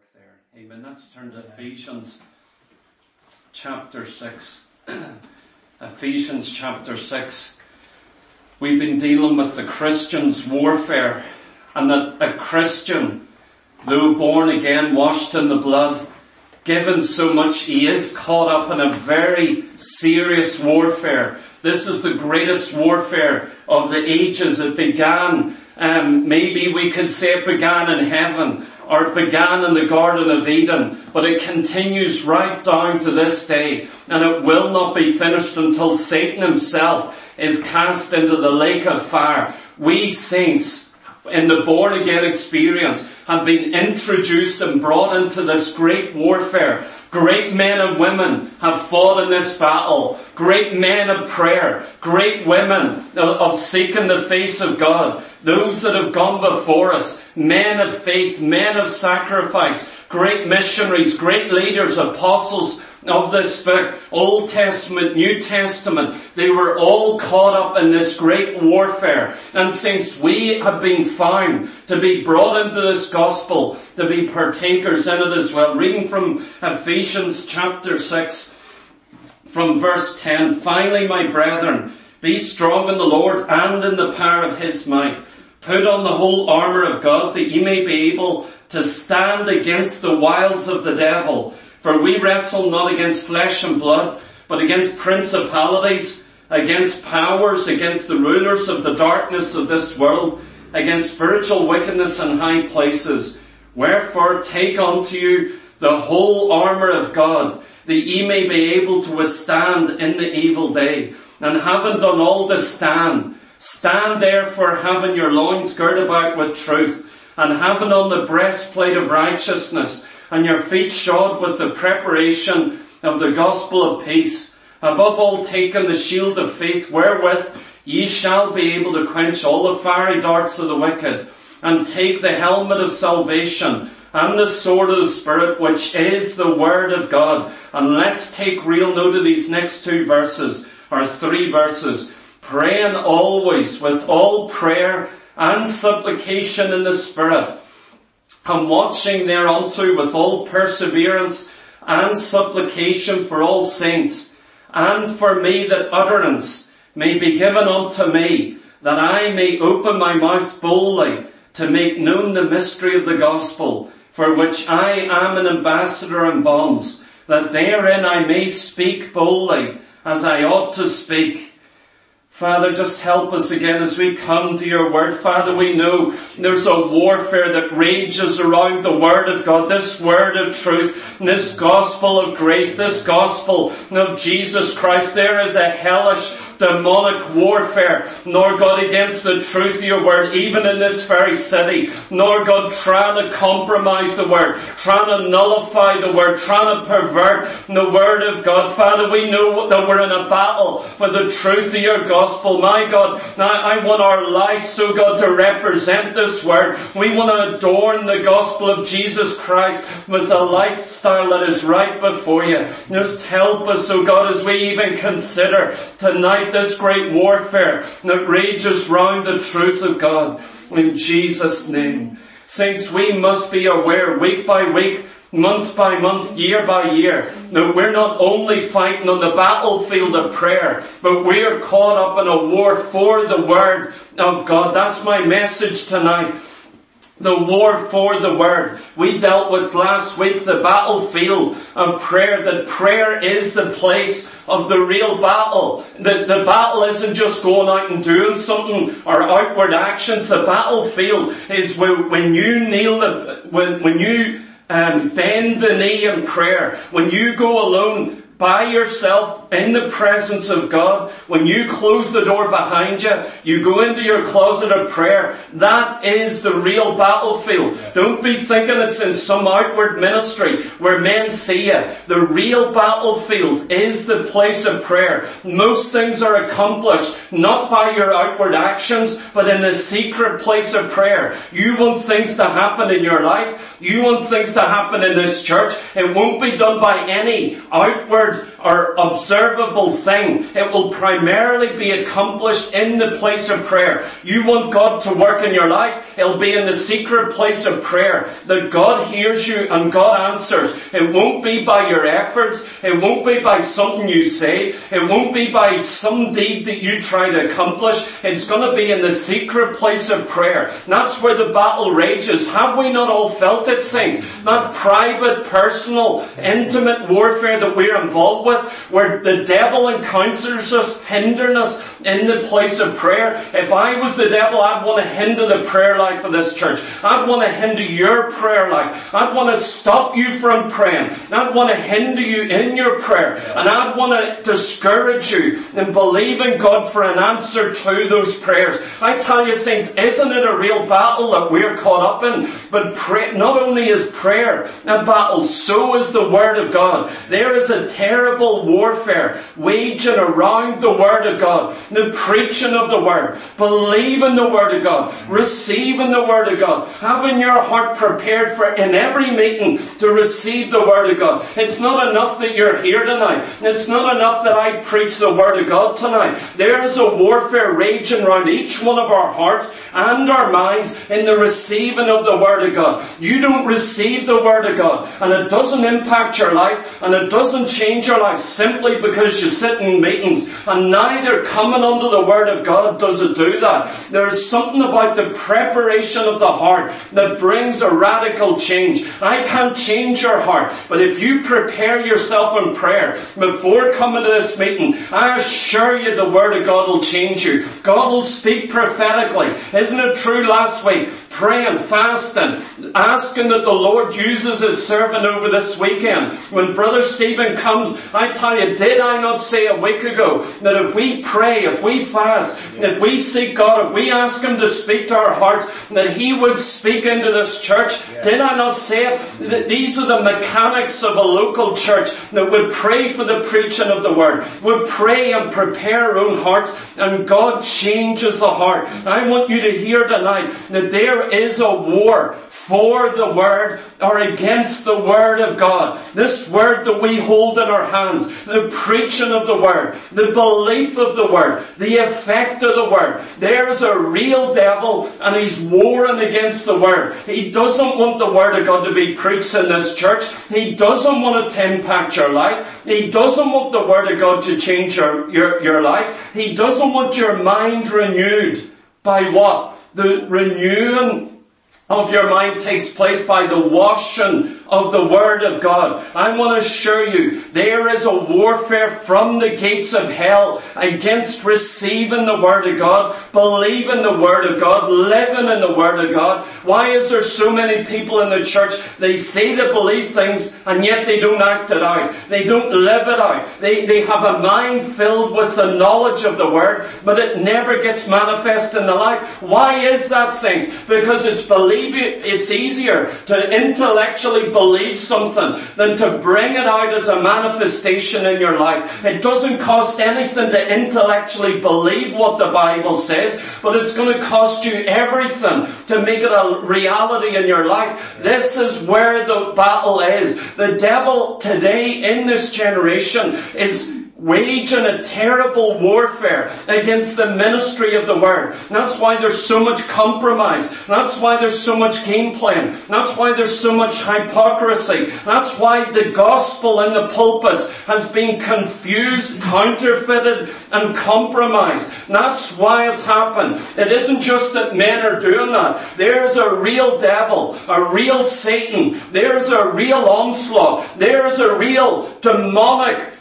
there. Amen. Let's turn to Ephesians chapter 6. Ephesians chapter 6. We've been dealing with the Christian's warfare, and that a Christian, though born again, washed in the blood, given so much, he is caught up in a very serious warfare. This is the greatest warfare of the ages. It began, maybe we could say it began in heaven, or it began in the Garden of Eden, but it continues right down to this day, and it will not be finished until Satan himself is cast into the lake of fire. We saints in the born again experience have been introduced and brought into this great warfare. Great men and women have fought in this battle. Great men of prayer. Great women of seeking the face of God. Those that have gone before us. Men of faith, men of sacrifice. Great missionaries, great leaders, apostles of this book. Old Testament, New Testament. They were all caught up in this great warfare. And since we have been found to be brought into this gospel, to be partakers in it as well. Reading from Ephesians chapter 6, from verse 10. Finally, my brethren, be strong in the Lord and in the power of his might. Put on the whole armour of God, that ye may be able to stand against the wiles of the devil. For we wrestle not against flesh and blood, but against principalities, against powers, against the rulers of the darkness of this world, against spiritual wickedness in high places. Wherefore take unto you the whole armour of God, that ye may be able to withstand in the evil day. And having done all to stand, stand therefore having your loins girt about with truth, and having on the breastplate of righteousness, and your feet shod with the preparation of the gospel of peace. Above all taking the shield of faith, wherewith ye shall be able to quench all the fiery darts of the wicked, and take the helmet of salvation, and the sword of the Spirit, which is the word of God. And let's take real note of these next two verses, or 3 verses. Praying always with all prayer and supplication in the Spirit, and watching thereunto with all perseverance and supplication for all saints, and for me, that utterance may be given unto me, that I may open my mouth boldly to make known the mystery of the gospel, for which I am an ambassador in bonds, that therein I may speak boldly as I ought to speak. Father, just help us again as we come to your word. Father, we know there's a warfare that rages around the word of God, this word of truth, this gospel of grace, this gospel of Jesus Christ. There is a hellish, demonic warfare, Lord God, against the truth of your word, even in this very city. Lord God, trying to compromise the word, trying to nullify the word, trying to pervert the word of God. Father, we know that we're in a battle with the truth of your gospel. My God, I want our lives, so God, to represent this word. We want to adorn the gospel of Jesus Christ with a lifestyle that is right before you. Just help us, so God, as we even consider tonight this great warfare that rages round the truth of God. In Jesus' name. Saints, we must be aware week by week, month by month, year by year, that we're not only fighting on the battlefield of prayer, but we're caught up in a war for the word of God. That's my message tonight. The war for the word. We dealt with last week the battlefield of prayer, that prayer is the place of the real battle. The battle isn't just going out and doing something or outward actions. The battlefield is when you kneel, when you bend the knee in prayer, when you go alone by yourself in the presence of God, when you close the door behind you, you go into your closet of prayer. That is the real battlefield. Don't be thinking it's in some outward ministry where men see you. The real battlefield is the place of prayer. Most things are accomplished not by your outward actions, but in the secret place of prayer. You want things to happen in your life. You want things to happen in this church. It won't be done by any outward or observable thing. It will primarily be accomplished in the place of prayer. You want God to work in your life. It'll be in the secret place of prayer that God hears you and God answers. It won't be by your efforts. It won't be by something you say. It won't be by some deed that you try to accomplish. It's going to be in the secret place of prayer. That's where the battle rages. Have we not all felt it, saints? That private, personal, intimate warfare that we're involved with, where the devil encounters us, hindering us in the place of prayer. If I was the devil, I'd want to hinder the prayer life of this church. I'd want to hinder your prayer life. I'd want to stop you from praying. I'd want to hinder you in your prayer. And I'd want to discourage you in believing God for an answer to those prayers. I tell you, saints, isn't it a real battle that we're caught up in? But not only is prayer a battle, so is the Word of God. There is a terrible warfare waging around the Word of God. The preaching of the Word, believing the Word of God, receiving the Word of God, having your heart prepared for in every meeting to receive the Word of God. It's not enough that you're here tonight. It's not enough that I preach the Word of God tonight. There is a warfare raging around each one of our hearts and our minds in the receiving of the Word of God. You don't receive the Word of God and it doesn't impact your life and it doesn't change your life simply because you sit in meetings, and neither coming under the Word of God does it do that. There's something about the preparation of the heart that brings a radical change. I can't change your heart, but if you prepare yourself in prayer before coming to this meeting, I assure you the Word of God will change you. God will speak prophetically. Isn't it true last week? Praying, fasting, asking that the Lord uses His servant over this weekend. When Brother Stephen comes, I tell you, did I not say a week ago that if we pray, if we fast, if we seek God, if we ask Him to speak to our hearts, that He would speak into this church? Did I not say it? That these are the mechanics of a local church that would pray for the preaching of the Word, would pray and prepare our own hearts, and God changes the heart. I want you to hear tonight that there is a war for the Word or against the Word of God. This Word that we hold in our hands, the preaching of the Word, the belief of the Word, the effect of the Word. There is a real devil and he's warring against the Word. He doesn't want the Word of God to be preached in this church. He doesn't want it to impact your life. He doesn't want the Word of God to change your life. He doesn't want your mind renewed. By what? The renewing of your mind takes place by the washing of the Word of God. I want to assure you, there is a warfare from the gates of hell against receiving the Word of God, believing the Word of God, living in the Word of God. Why is there so many people in the church, they say they believe things and yet they don't act it out. They don't live it out. They have a mind filled with the knowledge of the Word, but it never gets manifest in the life. Why is that, saints? Because it's easier to intellectually believe something than to bring it out as a manifestation in your life. It doesn't cost anything to intellectually believe what the Bible says, but it's going to cost you everything to make it a reality in your life. This is where the battle is. The devil today in this generation is waging a terrible warfare against the ministry of the Word. That's why there's so much compromise. That's why there's so much game playing. That's why there's so much hypocrisy. That's why the gospel in the pulpits has been confused, counterfeited, and compromised. That's why it's happened. It isn't just that men are doing that. There's a real devil, a real Satan. There's a real onslaught. There's a real demonic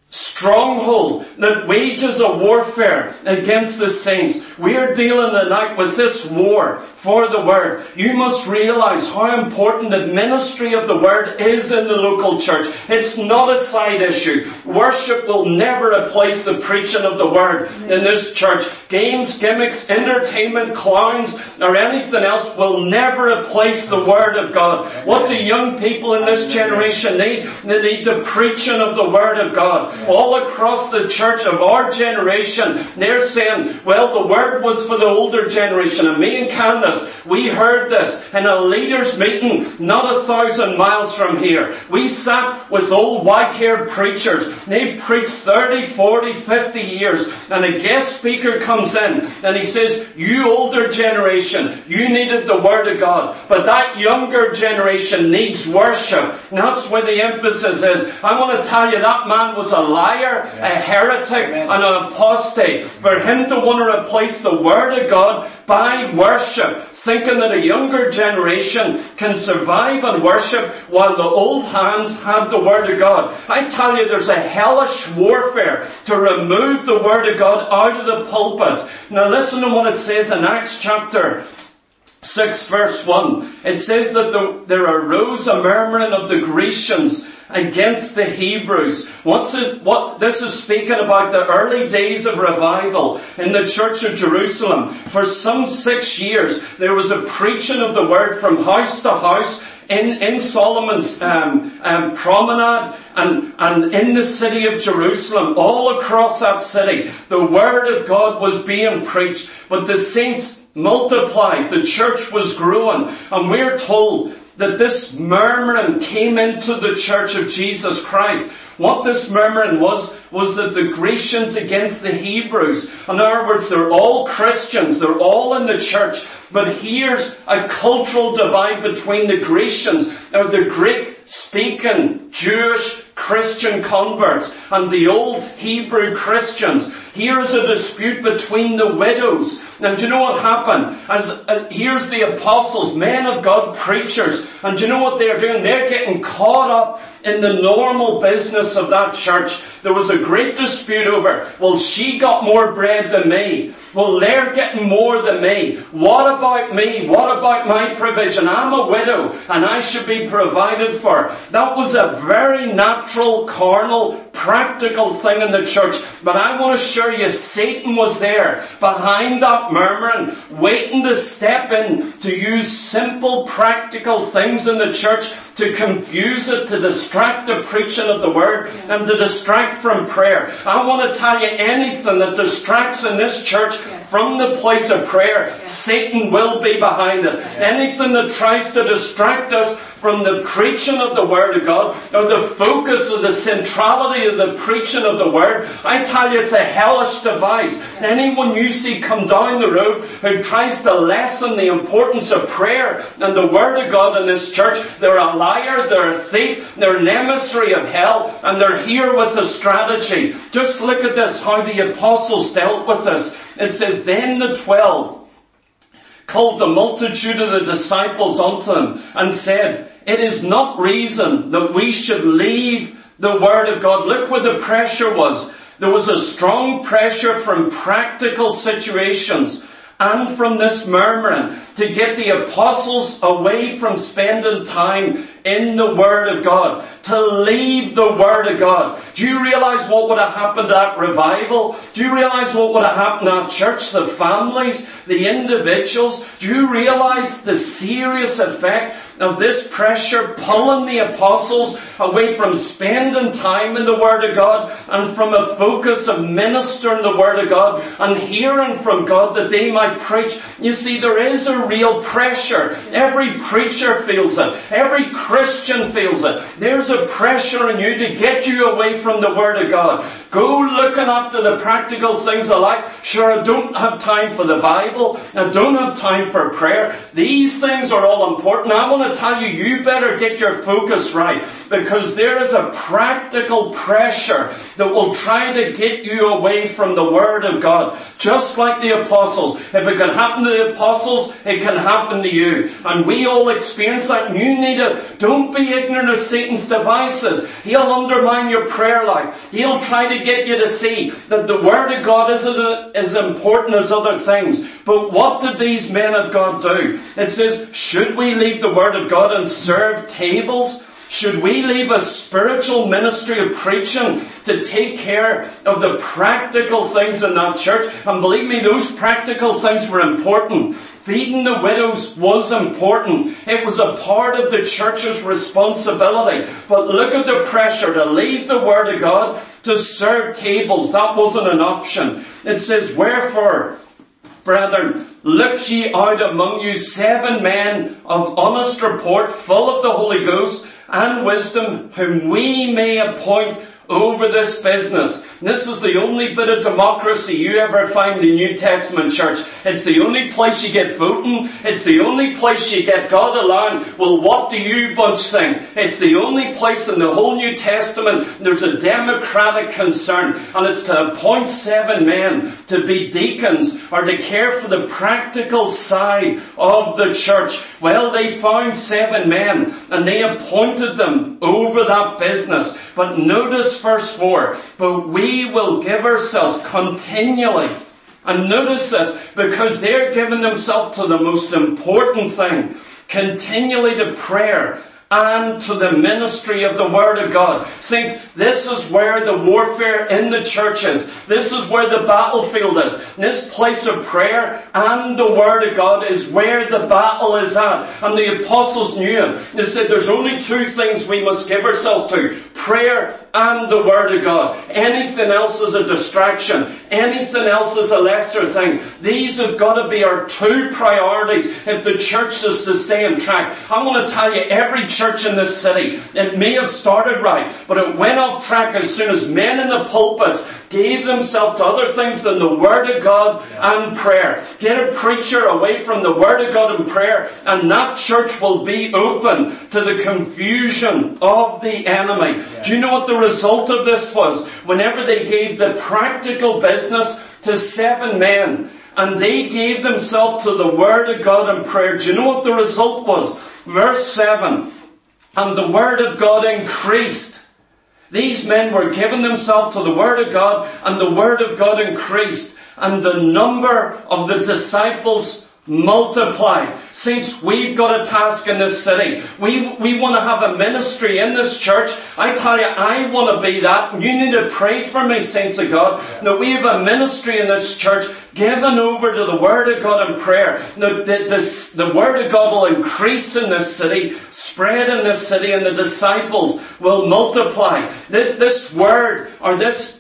stronghold that wages a warfare against the saints. We are dealing tonight with this war for the Word. You must realize how important the ministry of the Word is in the local church. It's not a side issue. Worship will never replace the preaching of the Word in this church. Games, gimmicks, entertainment, clowns, or anything else will never replace the Word of God. What do young people in this generation need? They need the preaching of the Word of God. All across the church of our generation, they're saying, well, the Word was for the older generation. And me and Candace, we heard this in a leaders' meeting not 1,000 miles from here. We sat with old white-haired preachers. They preached 30, 40, 50 years. And a guest speaker comes comes in and he says, you older generation, you needed the Word of God, but that younger generation needs worship. And that's where the emphasis is. I want to tell you, that man was a liar, a heretic, and an apostate. For him to want to replace the Word of God by worship, thinking that a younger generation can survive and worship while the old hands had the Word of God. I tell you, there's a hellish warfare to remove the Word of God out of the pulpits. Now listen to what it says in Acts chapter 6 verse 1. It says that there arose a murmuring of the Grecians against the Hebrews. This is speaking about the early days of revival in the church of Jerusalem. For some 6 years, there was a preaching of the word from house to house in Solomon's promenade and in the city of Jerusalem, all across that city. The word of God was being preached, but the saints multiplied. The church was growing, and we're told that this murmuring came into the church of Jesus Christ. What this murmuring was that the Grecians against the Hebrews. In other words, they're all Christians. They're all in the church. But here's a cultural divide between the Grecians, or the Greek-speaking Jewish Christian converts, and the old Hebrew Christians. Here's a dispute between the widows. And do you know what happened? Here's the apostles, men of God, preachers. And do you know what they're doing? They're getting caught up in the normal business of that church. There was a great dispute over, well, she got more bread than me. Well, they're getting more than me. What about me? What about my provision? I'm a widow and I should be provided for. That was a very natural, carnal, practical thing in the church. But I want to assure you, Satan was there behind that murmuring, waiting to step in to use simple, practical things in the church to confuse it, to distract the preaching of the word, and to distract from prayer. I want to tell you, anything that distracts in this church from the place of prayer, Satan will be behind it. Anything that tries to distract us from the preaching of the Word of God, or the focus of the centrality of the preaching of the Word, I tell you, it's a hellish device. Anyone you see come down the road who tries to lessen the importance of prayer and the Word of God in this church, they're a liar, they're a thief, they're an emissary of hell, and they're here with a strategy. Just look at this, how the apostles dealt with this. It says, then the 12 called the multitude of the disciples unto them and said, it is not reason that we should leave the Word of God. Look where the pressure was. There was a strong pressure from practical situations and from this murmuring to get the apostles away from spending time in the Word of God, to leave the Word of God. Do you realize what would have happened at revival? Do you realize what would have happened at church? The families, the individuals. Do you realize the serious effect of this pressure pulling the apostles away from spending time in the Word of God and from a focus of ministering the Word of God and hearing from God that they might preach? You see, there is a real pressure. Every preacher feels it. Every Christian feels it. There's a pressure on you to get you away from the Word of God. Go looking after the practical things of life. Sure, I don't have time for the Bible. I don't have time for prayer. These things are all important. I want to tell you, you better get your focus right, because there is a practical pressure that will try to get you away from the Word of God. Just like the apostles. If it can happen to the apostles, it can happen to you. And we all experience that. You need to, don't be ignorant of Satan's devices. He'll undermine your prayer life. He'll try to get you to see that the Word of God isn't as important as other things. But what did these men of God do? It says, should we leave the Word of God and serve tables? Should we leave a spiritual ministry of preaching to take care of the practical things in that church? And believe me, those practical things were important. Feeding the widows was important. It was a part of the church's responsibility. But look at the pressure to leave the Word of God to serve tables. That wasn't an option. It says, wherefore, brethren, look ye out among you 7 men of honest report, full of the Holy Ghost and wisdom, whom we may appoint over this business. This is the only bit of democracy you ever find in the New Testament church. It's the only place you get voting. It's the only place you get God allowing, well, what do you bunch think? It's the only place in the whole New Testament there's a democratic concern, and it's to appoint 7 men to be deacons or to care for the practical side of the church. Well, they found 7 men and they appointed them over that business. But notice verse 4, but we will give ourselves continually. And notice this, because they're giving themselves to the most important thing, continually to prayer and to the ministry of the Word of God. Saints, this is where the warfare in the church is. This is where the battlefield is. This place of prayer and the Word of God is where the battle is at. And the apostles knew it. They said there's only 2 things we must give ourselves to. Prayer and the Word of God. Anything else is a distraction. Anything else is a lesser thing. These have got to be our 2 priorities if the church is to stay on track. I want to tell you, every church in this city, it may have started right, but it went off track as soon as men in the pulpits gave themselves to other things than the Word of God and prayer. Get a preacher away from the Word of God and prayer, and that church will be open to the confusion of the enemy. Yeah. Do you know what the result of this was? Whenever they gave the practical business to 7 men, and they gave themselves to the Word of God and prayer, do you know what the result was? Verse 7, and the Word of God increased. These men were giving themselves to the Word of God, and the Word of God increased, and the number of the disciples multiplied. Saints, we've got a task in this city. We want to have a ministry in this church. I tell you, I want to be that. You need to pray for me, saints of God, that we have a ministry in this church given over to the Word of God and prayer. The Word of God will increase in this city, spread in this city, and the disciples will multiply. This word, or this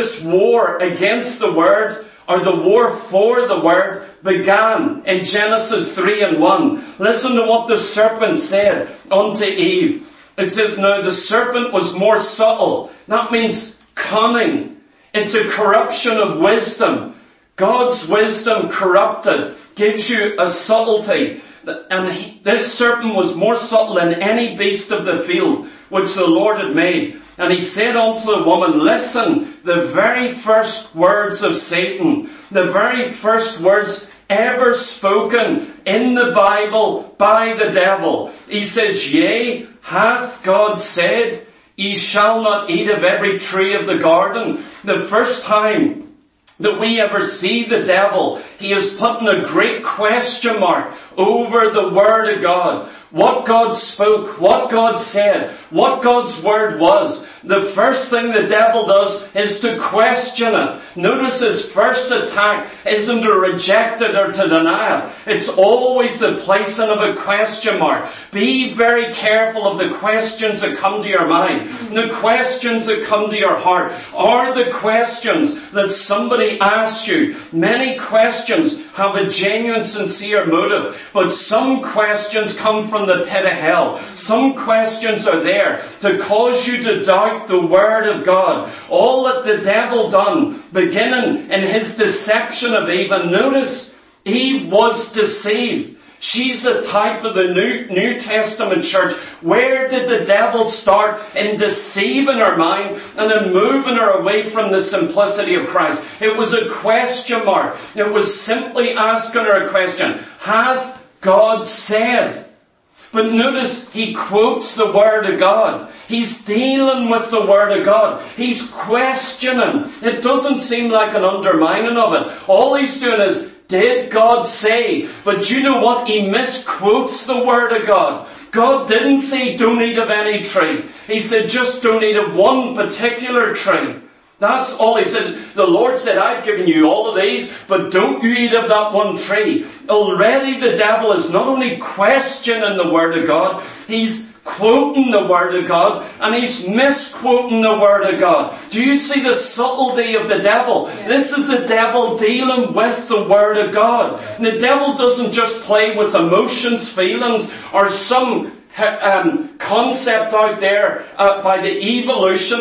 war against the Word, or the war for the Word, began in Genesis 3:1. Listen to what the serpent said unto Eve. It says, now the serpent was more subtle. That means cunning. It's a corruption of wisdom. God's wisdom corrupted gives you a subtlety. And this serpent was more subtle than any beast of the field which the Lord had made. And he said unto the woman, listen, the very first words of Satan, the very first words ever spoken in the Bible by the devil. He says, yea, hath God said, ye shall not eat of every tree of the garden. The first time that we ever see the devil, he is putting a great question mark over the Word of God. What God spoke, what God said, what God's Word was. The first thing the devil does is to question it. Notice his first attack isn't to reject it or to deny it. It's always the placing of a question mark. Be very careful of the questions that come to your mind. The questions that come to your heart are the questions that somebody asks you. Many questions have a genuine, sincere motive, but some questions come from the pit of hell. Some questions are there to cause you to doubt the Word of God. All that the devil done, beginning in his deception of Eve, and notice, Eve was deceived. She's a type of the New Testament church. Where did the devil start in deceiving her mind and in moving her away from the simplicity of Christ? It was a question mark. It was simply asking her a question. Hath God said? But notice, he quotes the Word of God. He's dealing with the Word of God. He's questioning. It doesn't seem like an undermining of it. All he's doing is, did God say? But you know what? He misquotes the Word of God. God didn't say don't eat of any tree. He said just don't eat of one particular tree. That's all he said. The Lord said, I've given you all of these, but don't you eat of that one tree. Already the devil is not only questioning the Word of God, he's quoting the Word of God, and he's misquoting the Word of God. Do you see the subtlety of the devil? Yes. This is the devil dealing with the Word of God. And the devil doesn't just play with emotions, feelings, or some concept out there by the evolutionists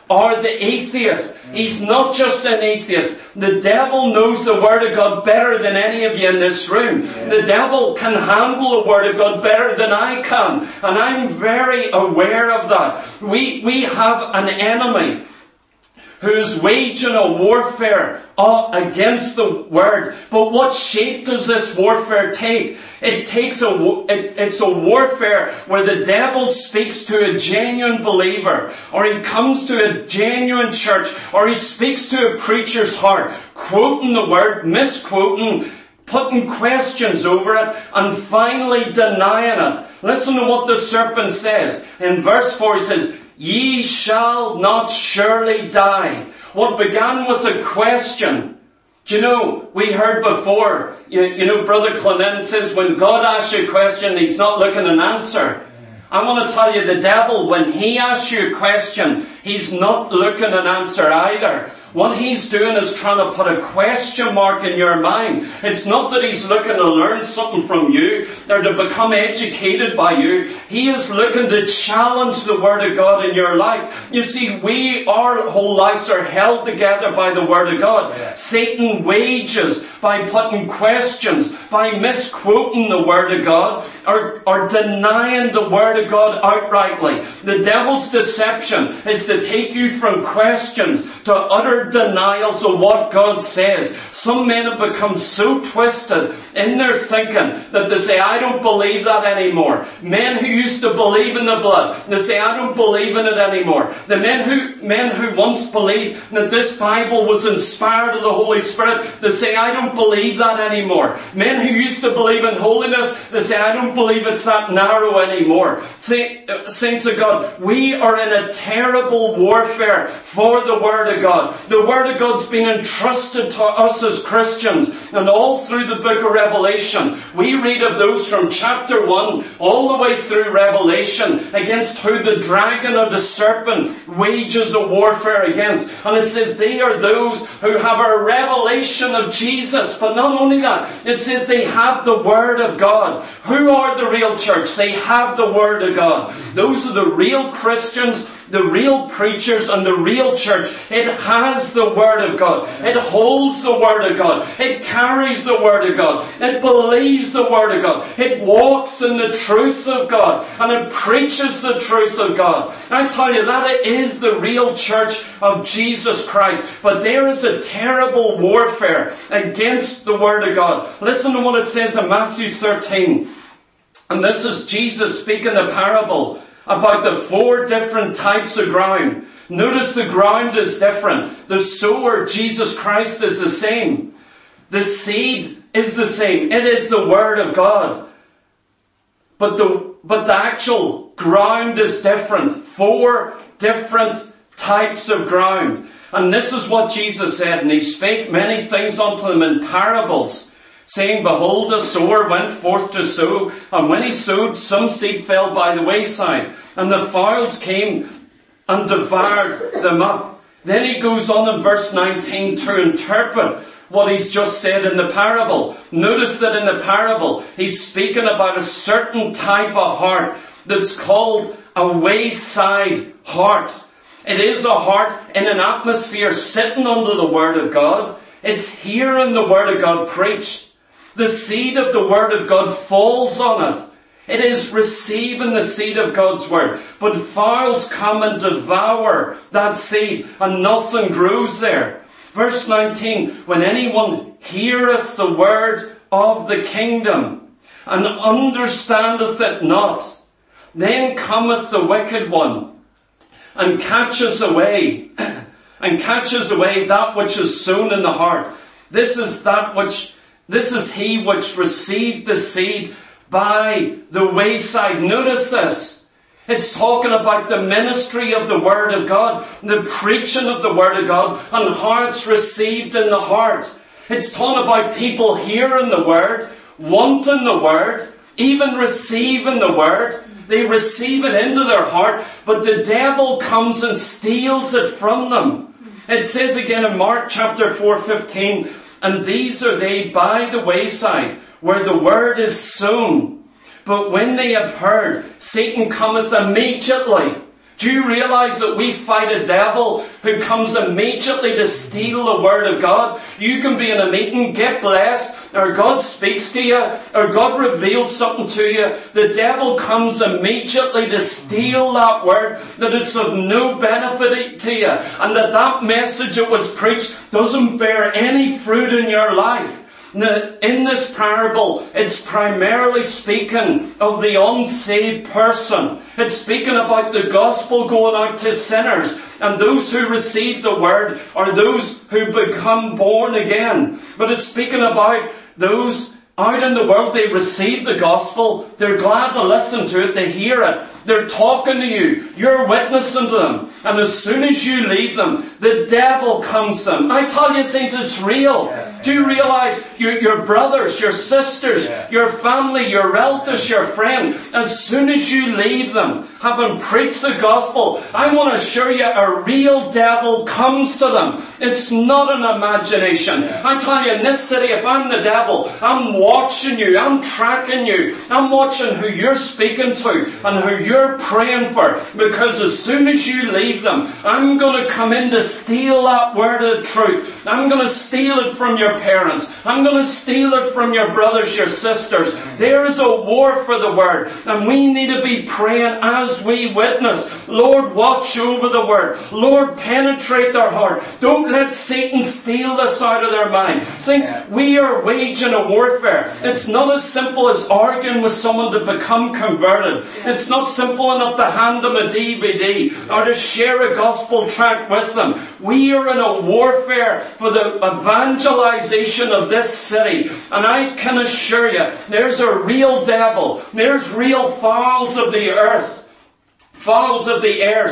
or the atheist. He's not just an atheist. The devil knows the Word of God better than any of you in this room. The devil can handle the Word of God better than I can. And I'm very aware of that. We have an enemy who's waging a warfare against the Word. But what shape does this warfare take? It's a warfare where the devil speaks to a genuine believer, or he comes to a genuine church, or he speaks to a preacher's heart, quoting the Word, misquoting, putting questions over it, and finally denying it. Listen to what the serpent says. In verse 4 he says, "Ye shall not surely die." What began with a question. Do you know, we heard before, you know, Brother Clement says when God asks you a question, he's not looking an answer. I want to tell you, the devil, when he asks you a question, he's not looking an answer either. What he's doing is trying to put a question mark in your mind. It's not that he's looking to learn something from you or to become educated by you. He is looking to challenge the Word of God in your life. You see, our whole lives are held together by the Word of God. Yeah. Satan wages by putting questions, by misquoting the Word of God, or denying the Word of God outrightly. The devil's deception is to take you from questions to utter denials of what God says. Some men have become so twisted in their thinking that they say, "I don't believe that anymore." Men who used to believe in the blood, they say, "I don't believe in it anymore." The men who once believed that this Bible was inspired of the Holy Spirit, they say, "I don't believe that anymore." Men who used to believe in holiness, they say, "I don't believe it's that narrow anymore." Saints of God, we are in a terrible warfare for the Word of God. The Word of God's been entrusted to us as Christians, and all through the book of Revelation, we read of those from chapter 1 all the way through Revelation against who the dragon or the serpent wages a warfare against. And it says they are those who have a revelation of Jesus. But not only that, it says they have the Word of God. Who are the real church? They have the Word of God. Those are the real Christians, the real preachers, and the real church. It has the Word of God. It holds the Word of God. It carries the Word of God. It believes the Word of God. It walks in the truth of God. And it preaches the truth of God. I tell you, that is the real church of Jesus Christ. But there is a terrible warfare against the Word of God. Listen to what it says in Matthew 13. And this is Jesus speaking a parable about the 4 different types of ground. Notice the ground is different. The sower, Jesus Christ, is the same. The seed is the same. It is the Word of God. But the actual ground is different. 4 different types of ground. And this is what Jesus said. And he spake many things unto them in parables, saying, "Behold, a sower went forth to sow, and when he sowed, some seed fell by the wayside, and the fowls came and devoured them up." Then he goes on in verse 19 to interpret what he's just said in the parable. Notice that in the parable, he's speaking about a certain type of heart that's called a wayside heart. It is a heart in an atmosphere sitting under the Word of God. It's hearing the Word of God preached. The seed of the Word of God falls on it. It is receiving the seed of God's Word. But fowls come and devour that seed, and nothing grows there. Verse 19, when anyone heareth the word of the kingdom, and understandeth it not, then cometh the wicked one, and catches away that which is sown in the heart. This is he which received the seed by the wayside. Notice this. It's talking about the ministry of the Word of God, the preaching of the Word of God, and how it's received in the heart. It's talking about people hearing the Word, wanting the Word, even receiving the Word. They receive it into their heart, but the devil comes and steals it from them. It says again in Mark chapter 4:15, and these are they by the wayside, where the Word is sown. But when they have heard, Satan cometh immediately. Do you realize that we fight a devil who comes immediately to steal the Word of God? You can be in a meeting, get blessed, or God speaks to you, or God reveals something to you. The devil comes immediately to steal that Word, that it's of no benefit to you, and that message that was preached doesn't bear any fruit in your life. In this parable, it's primarily speaking of the unsaved person. It's speaking about the gospel going out to sinners, and those who receive the word are those who become born again. But it's speaking about those out in the world. They receive the gospel, they're glad to listen to it, they hear it, they're talking to you, you're witnessing to them, and as soon as you leave them, the devil comes to them. I tell you, saints, it's real. Do you realize your brothers, your sisters, your family, your relatives, your friend, as soon as you leave them, having preached the gospel, I want to assure you, a real devil comes to them. It's not an imagination. I tell you, in this city, if I'm the devil, I'm watching you, I'm tracking you, I'm watching who you're speaking to and who you're praying for, because as soon as you leave them, I'm going to come in to steal that word of truth. I'm going to steal it from your parents. I'm going to steal it from your brothers, your sisters. There is a war for the word, and we need to be praying as we witness. Lord, watch over the word. Lord, penetrate their heart. Don't let Satan steal this out of their mind. Saints, we are waging a warfare. It's not as simple as arguing with someone to become converted. It's not simple enough to hand them a DVD or to share a gospel tract with them. We are in a warfare for the evangelization of this city. And I can assure you, there's a real devil. There's real fowls of the earth. Fowls of the air,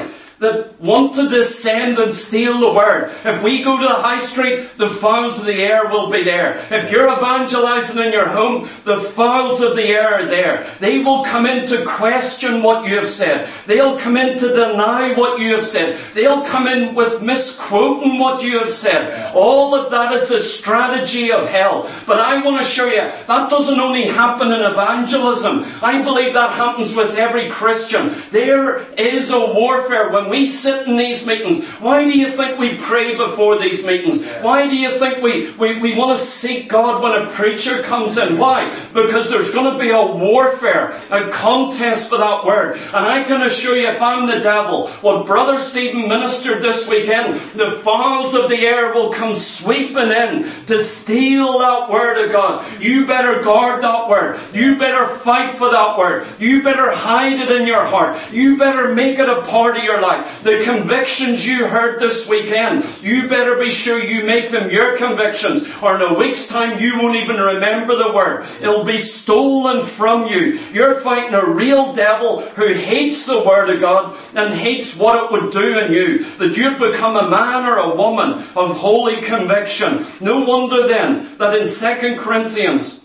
that want to descend and steal the word. If we go to the high street, the fowls of the air will be there. If you're evangelizing in your home, the fowls of the air are there. They will come in to question what you have said. They'll come in to deny what you have said. They'll come in with misquoting what you have said. All of that is a strategy of hell. But I want to assure you, that doesn't only happen in evangelism. I believe that happens with every Christian. There is a warfare when we sit in these meetings. Why do you think we pray before these meetings? Why do you think we want to seek God when a preacher comes in? Why? Because there's going to be a warfare, a contest for that word. And I can assure you, if I'm the devil, what Brother Stephen ministered this weekend, the fowls of the air will come sweeping in to steal that word of God. You better guard that word. You better fight for that word. You better hide it in your heart. You better make it a part of your life. The convictions you heard this weekend, you better be sure you make them your convictions, or in a week's time you won't even remember the word. It'll be stolen from you. You're fighting a real devil who hates the word of God and hates what it would do in you, that you'd become a man or a woman of holy conviction. No wonder then that in 2 Corinthians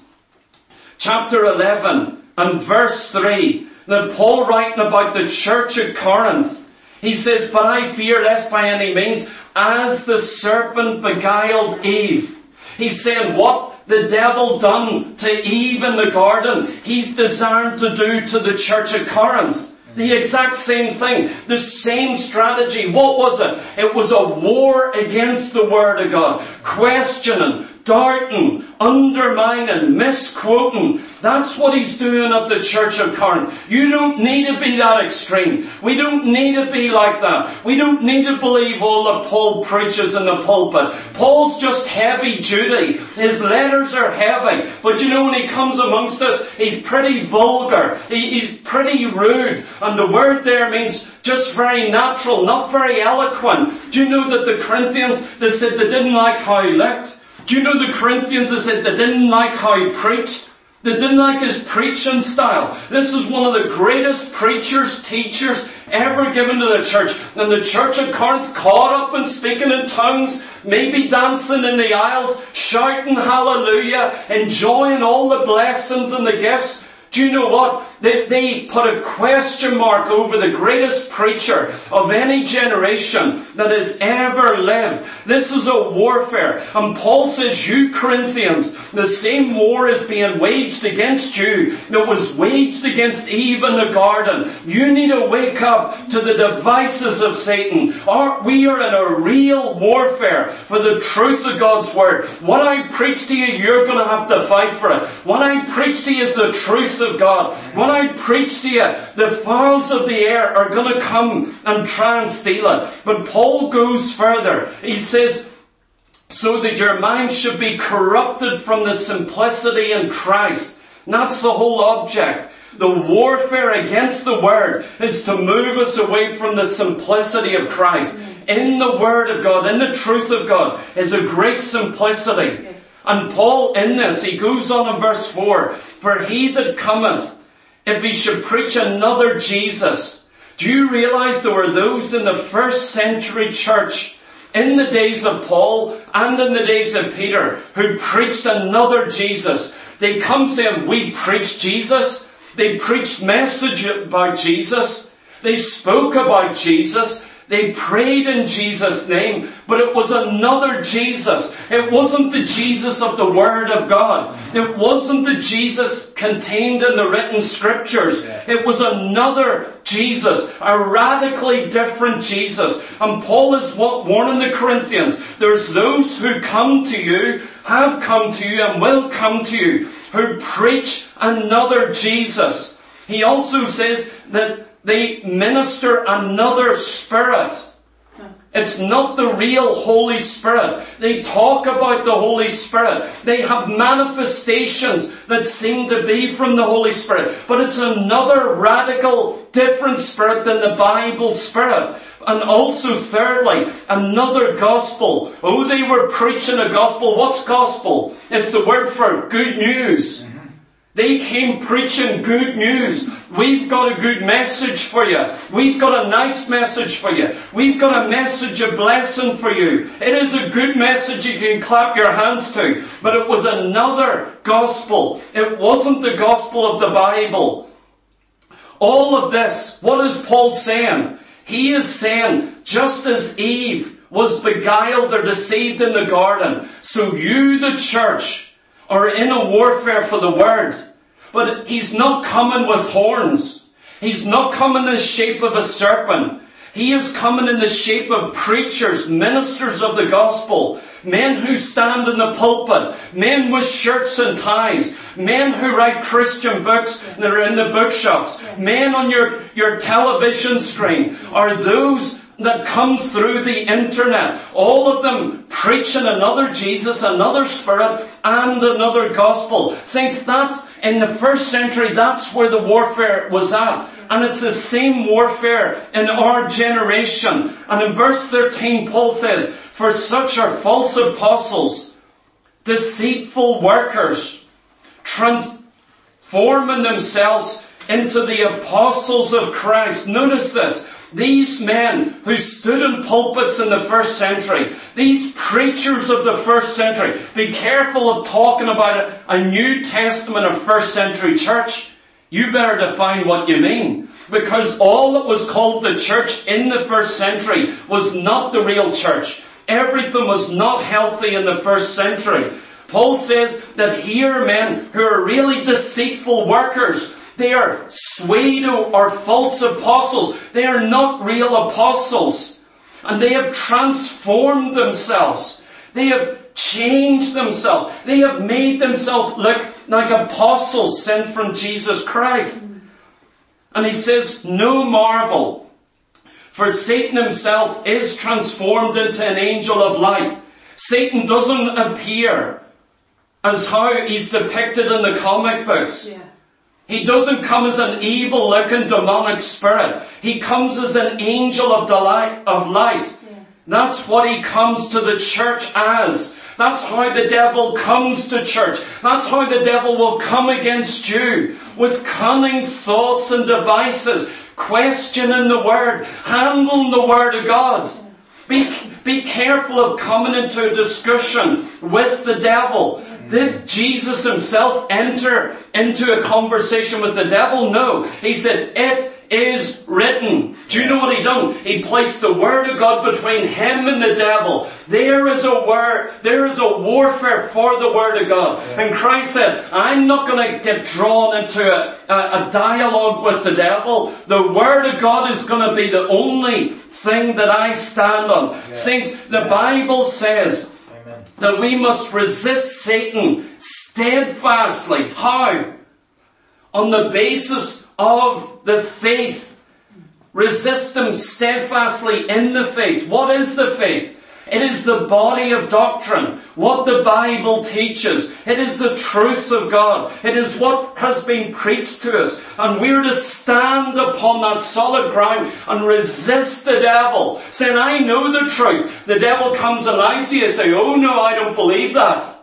chapter 11 and verse 3, that Paul, writing about the church at Corinth, he says, "But I fear lest by any means, as the serpent beguiled Eve." He's saying what the devil done to Eve in the garden, he's designed to do to the church at Corinth. The exact same thing. The same strategy. What was it? It was a war against the Word of God. Questioning, doubting, undermining, misquoting. That's what he's doing at the church of Corinth. You don't need to be that extreme. We don't need to be like that. We don't need to believe all that Paul preaches in the pulpit. Paul's just heavy duty. His letters are heavy. But you know, when he comes amongst us, he's pretty vulgar. He's pretty rude. And the word there means just very natural, not very eloquent. Do you know that the Corinthians, they said they didn't like how he looked? Do you know the Corinthians, they said they didn't like how he preached? They didn't like his preaching style. This is one of the greatest preachers, teachers ever given to the church. And the church at Corinth caught up in speaking in tongues, maybe dancing in the aisles, shouting hallelujah, enjoying all the blessings and the gifts. Do you know what? They put a question mark over the greatest preacher of any generation that has ever lived. This is a warfare. And Paul says, you Corinthians, the same war is being waged against you that was waged against Eve in the garden. You need to wake up to the devices of Satan. We are in a real warfare for the truth of God's Word. What I preach to you, you're going to have to fight for it. What I preach to you is the truth of God. When I preach to you, the fowls of the air are going to come and try and steal it. But Paul goes further. He says, so that your mind should be corrupted from the simplicity in Christ. And that's the whole object. The warfare against the Word is to move us away from the simplicity of Christ. In the Word of God, in the truth of God, is a great simplicity. Yes. And Paul in this, he goes on in verse 4, for he that cometh, if he should preach another Jesus. Do you realize there were those in the first century church, in the days of Paul and in the days of Peter, who preached another Jesus? They come saying, we preach Jesus. They preached message about Jesus. They spoke about Jesus. They prayed in Jesus' name, but it was another Jesus. It wasn't the Jesus of the Word of God. It wasn't the Jesus contained in the written scriptures. It was another Jesus, a radically different Jesus. And Paul is warning the Corinthians. There's those who come to you, have come to you, and will come to you, who preach another Jesus. He also says that they minister another spirit. It's not the real Holy Spirit. They talk about the Holy Spirit. They have manifestations that seem to be from the Holy Spirit. But it's another radical, different spirit than the Bible spirit. And also thirdly, another gospel. Oh, they were preaching a gospel. What's gospel? It's the word for good news. They came preaching good news. We've got a good message for you. We've got a nice message for you. We've got a message of blessing for you. It is a good message you can clap your hands to. But it was another gospel. It wasn't the gospel of the Bible. All of this, what is Paul saying? He is saying, just as Eve was beguiled or deceived in the garden, so you, the church, are in a warfare for the Word. But he's not coming with horns. He's not coming in the shape of a serpent. He is coming in the shape of preachers, ministers of the gospel, men who stand in the pulpit, men with shirts and ties, men who write Christian books that are in the bookshops, men on your television screen, are those that come through the internet, all of them preaching another Jesus, another Spirit, and another gospel. Since that, in the first century, that's where the warfare was at. And it's the same warfare in our generation. And in verse 13, Paul says, for such are false apostles, deceitful workers, transforming themselves into the apostles of Christ. Notice this. These men who stood in pulpits in the first century, these preachers of the first century, be careful of talking about a New Testament of first century church. You better define what you mean. Because all that was called the church in the first century was not the real church. Everything was not healthy in the first century. Paul says that here are men who are really deceitful workers. They are pseudo or false apostles. They are not real apostles. And they have transformed themselves. They have changed themselves. They have made themselves look like apostles sent from Jesus Christ. And he says, no marvel, for Satan himself is transformed into an angel of light. Satan doesn't appear as how he's depicted in the comic books. Yeah. He doesn't come as an evil-looking demonic spirit. He comes as an angel of light. Yeah. That's what he comes to the church as. That's how the devil comes to church. That's how the devil will come against you, with cunning thoughts and devices, questioning the Word, handling the Word of God. Be careful of coming into a discussion with the devil. Did Jesus himself enter into a conversation with the devil? No. He said, it is written. Do you know what he done? He placed the word of God between him and the devil. There is a word, there is a warfare for the word of God. And Christ said, I'm not going to get drawn into a dialogue with the devil. The word of God is going to be the only thing that I stand on. Saints, the Bible says that we must resist Satan steadfastly. How? On the basis of the faith. Resist him steadfastly in the faith. What is the faith? It is the body of doctrine, what the Bible teaches. It is the truth of God. It is what has been preached to us. And we're to stand upon that solid ground and resist the devil, saying, I know the truth. The devil comes and lies to you and say, oh no, I don't believe that.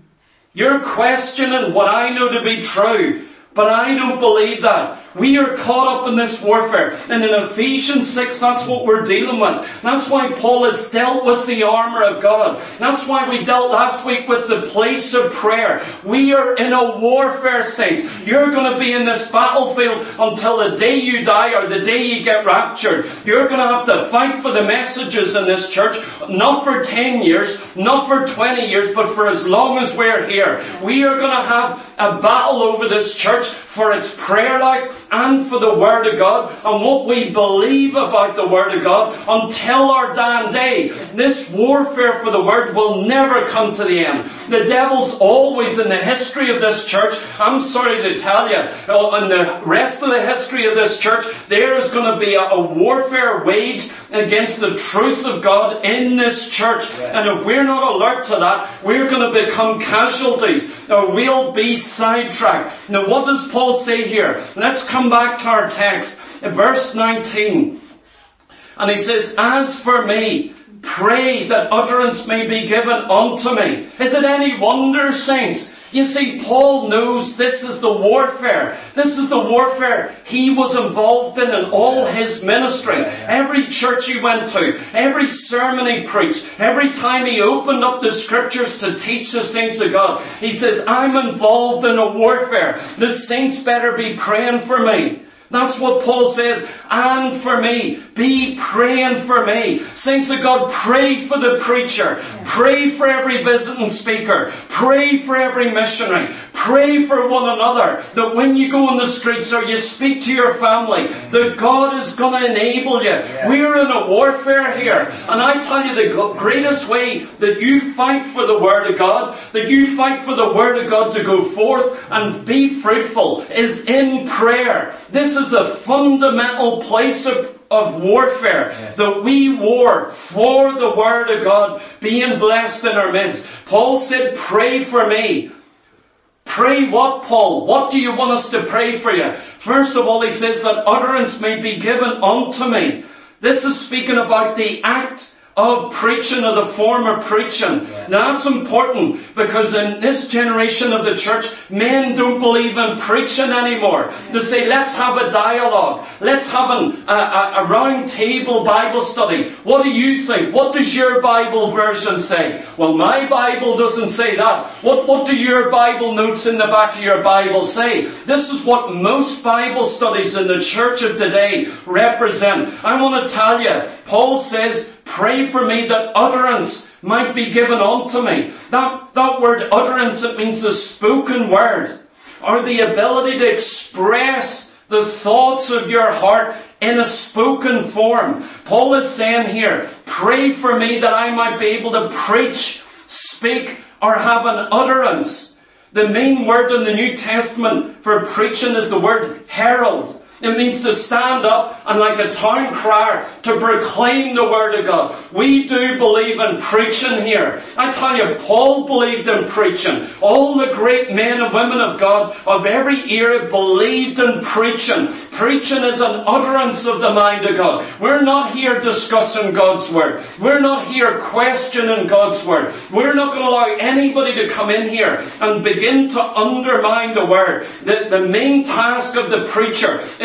You're questioning what I know to be true, but I don't believe that. We are caught up in this warfare. And in Ephesians 6, that's what we're dealing with. That's why Paul has dealt with the armour of God. That's why we dealt last week with the place of prayer. We are in a warfare, saints. You're going to be in this battlefield until the day you die or the day you get raptured. You're going to have to fight for the messages in this church, not for 10 years, not for 20 years, but for as long as we're here. We are going to have a battle over this church for its prayer life and for the Word of God and what we believe about the Word of God until our dying day. This warfare for the Word will never come to the end. The devil's always in the history of this church. I'm sorry to tell you, in the rest of the history of this church, there is going to be a warfare waged against the truth of God in this church. And if we're not alert to that, we're going to become casualties, or we'll be sidetracked. Now what does Paul say here? Let's come back to our text, verse 19. And he says, as for me, pray that utterance may be given unto me. Is it any wonder, saints? You see, Paul knows this is the warfare. This is the warfare he was involved in all his ministry. Every church he went to, every sermon he preached, every time he opened up the scriptures to teach the saints of God, he says, I'm involved in a warfare. The saints better be praying for me. That's what Paul says. And for me, be praying for me. Saints of God, pray for the preacher. Pray for every visiting speaker. Pray for every missionary. Pray for one another. That when you go on the streets or you speak to your family, that God is going to enable you. We're in a warfare here. And I tell you, the greatest way that you fight for the Word of God, that you fight for the Word of God to go forth and be fruitful, is in prayer. This is the fundamental place of warfare. That we war for the Word of God being blessed in our midst. Paul said, pray for me. Pray what, Paul? What do you want us to pray for you? First of all, he says that utterance may be given unto me. This is speaking about the act of preaching, or the form of preaching. Now that's important, because in this generation of the church, men don't believe in preaching anymore. They say, let's have a dialogue. Let's have a round table Bible study. What do you think? What does your Bible version say? Well, my Bible doesn't say that. What do your Bible notes in the back of your Bible say? This is what most Bible studies in the church of today represent. I want to tell you, Paul says, pray for me that utterance might be given unto me. That word utterance, it means the spoken word, or the ability to express the thoughts of your heart in a spoken form. Paul is saying here, pray for me that I might be able to preach, speak, or have an utterance. The main word in the New Testament for preaching is the word herald. It means to stand up and, like a town crier, to proclaim the Word of God. We do believe in preaching here. I tell you, Paul believed in preaching. All the great men and women of God of every era believed in preaching. Preaching is an utterance of the mind of God. We're not here discussing God's Word. We're not here questioning God's Word. We're not going to allow anybody to come in here and begin to undermine the Word. The main task of the preacher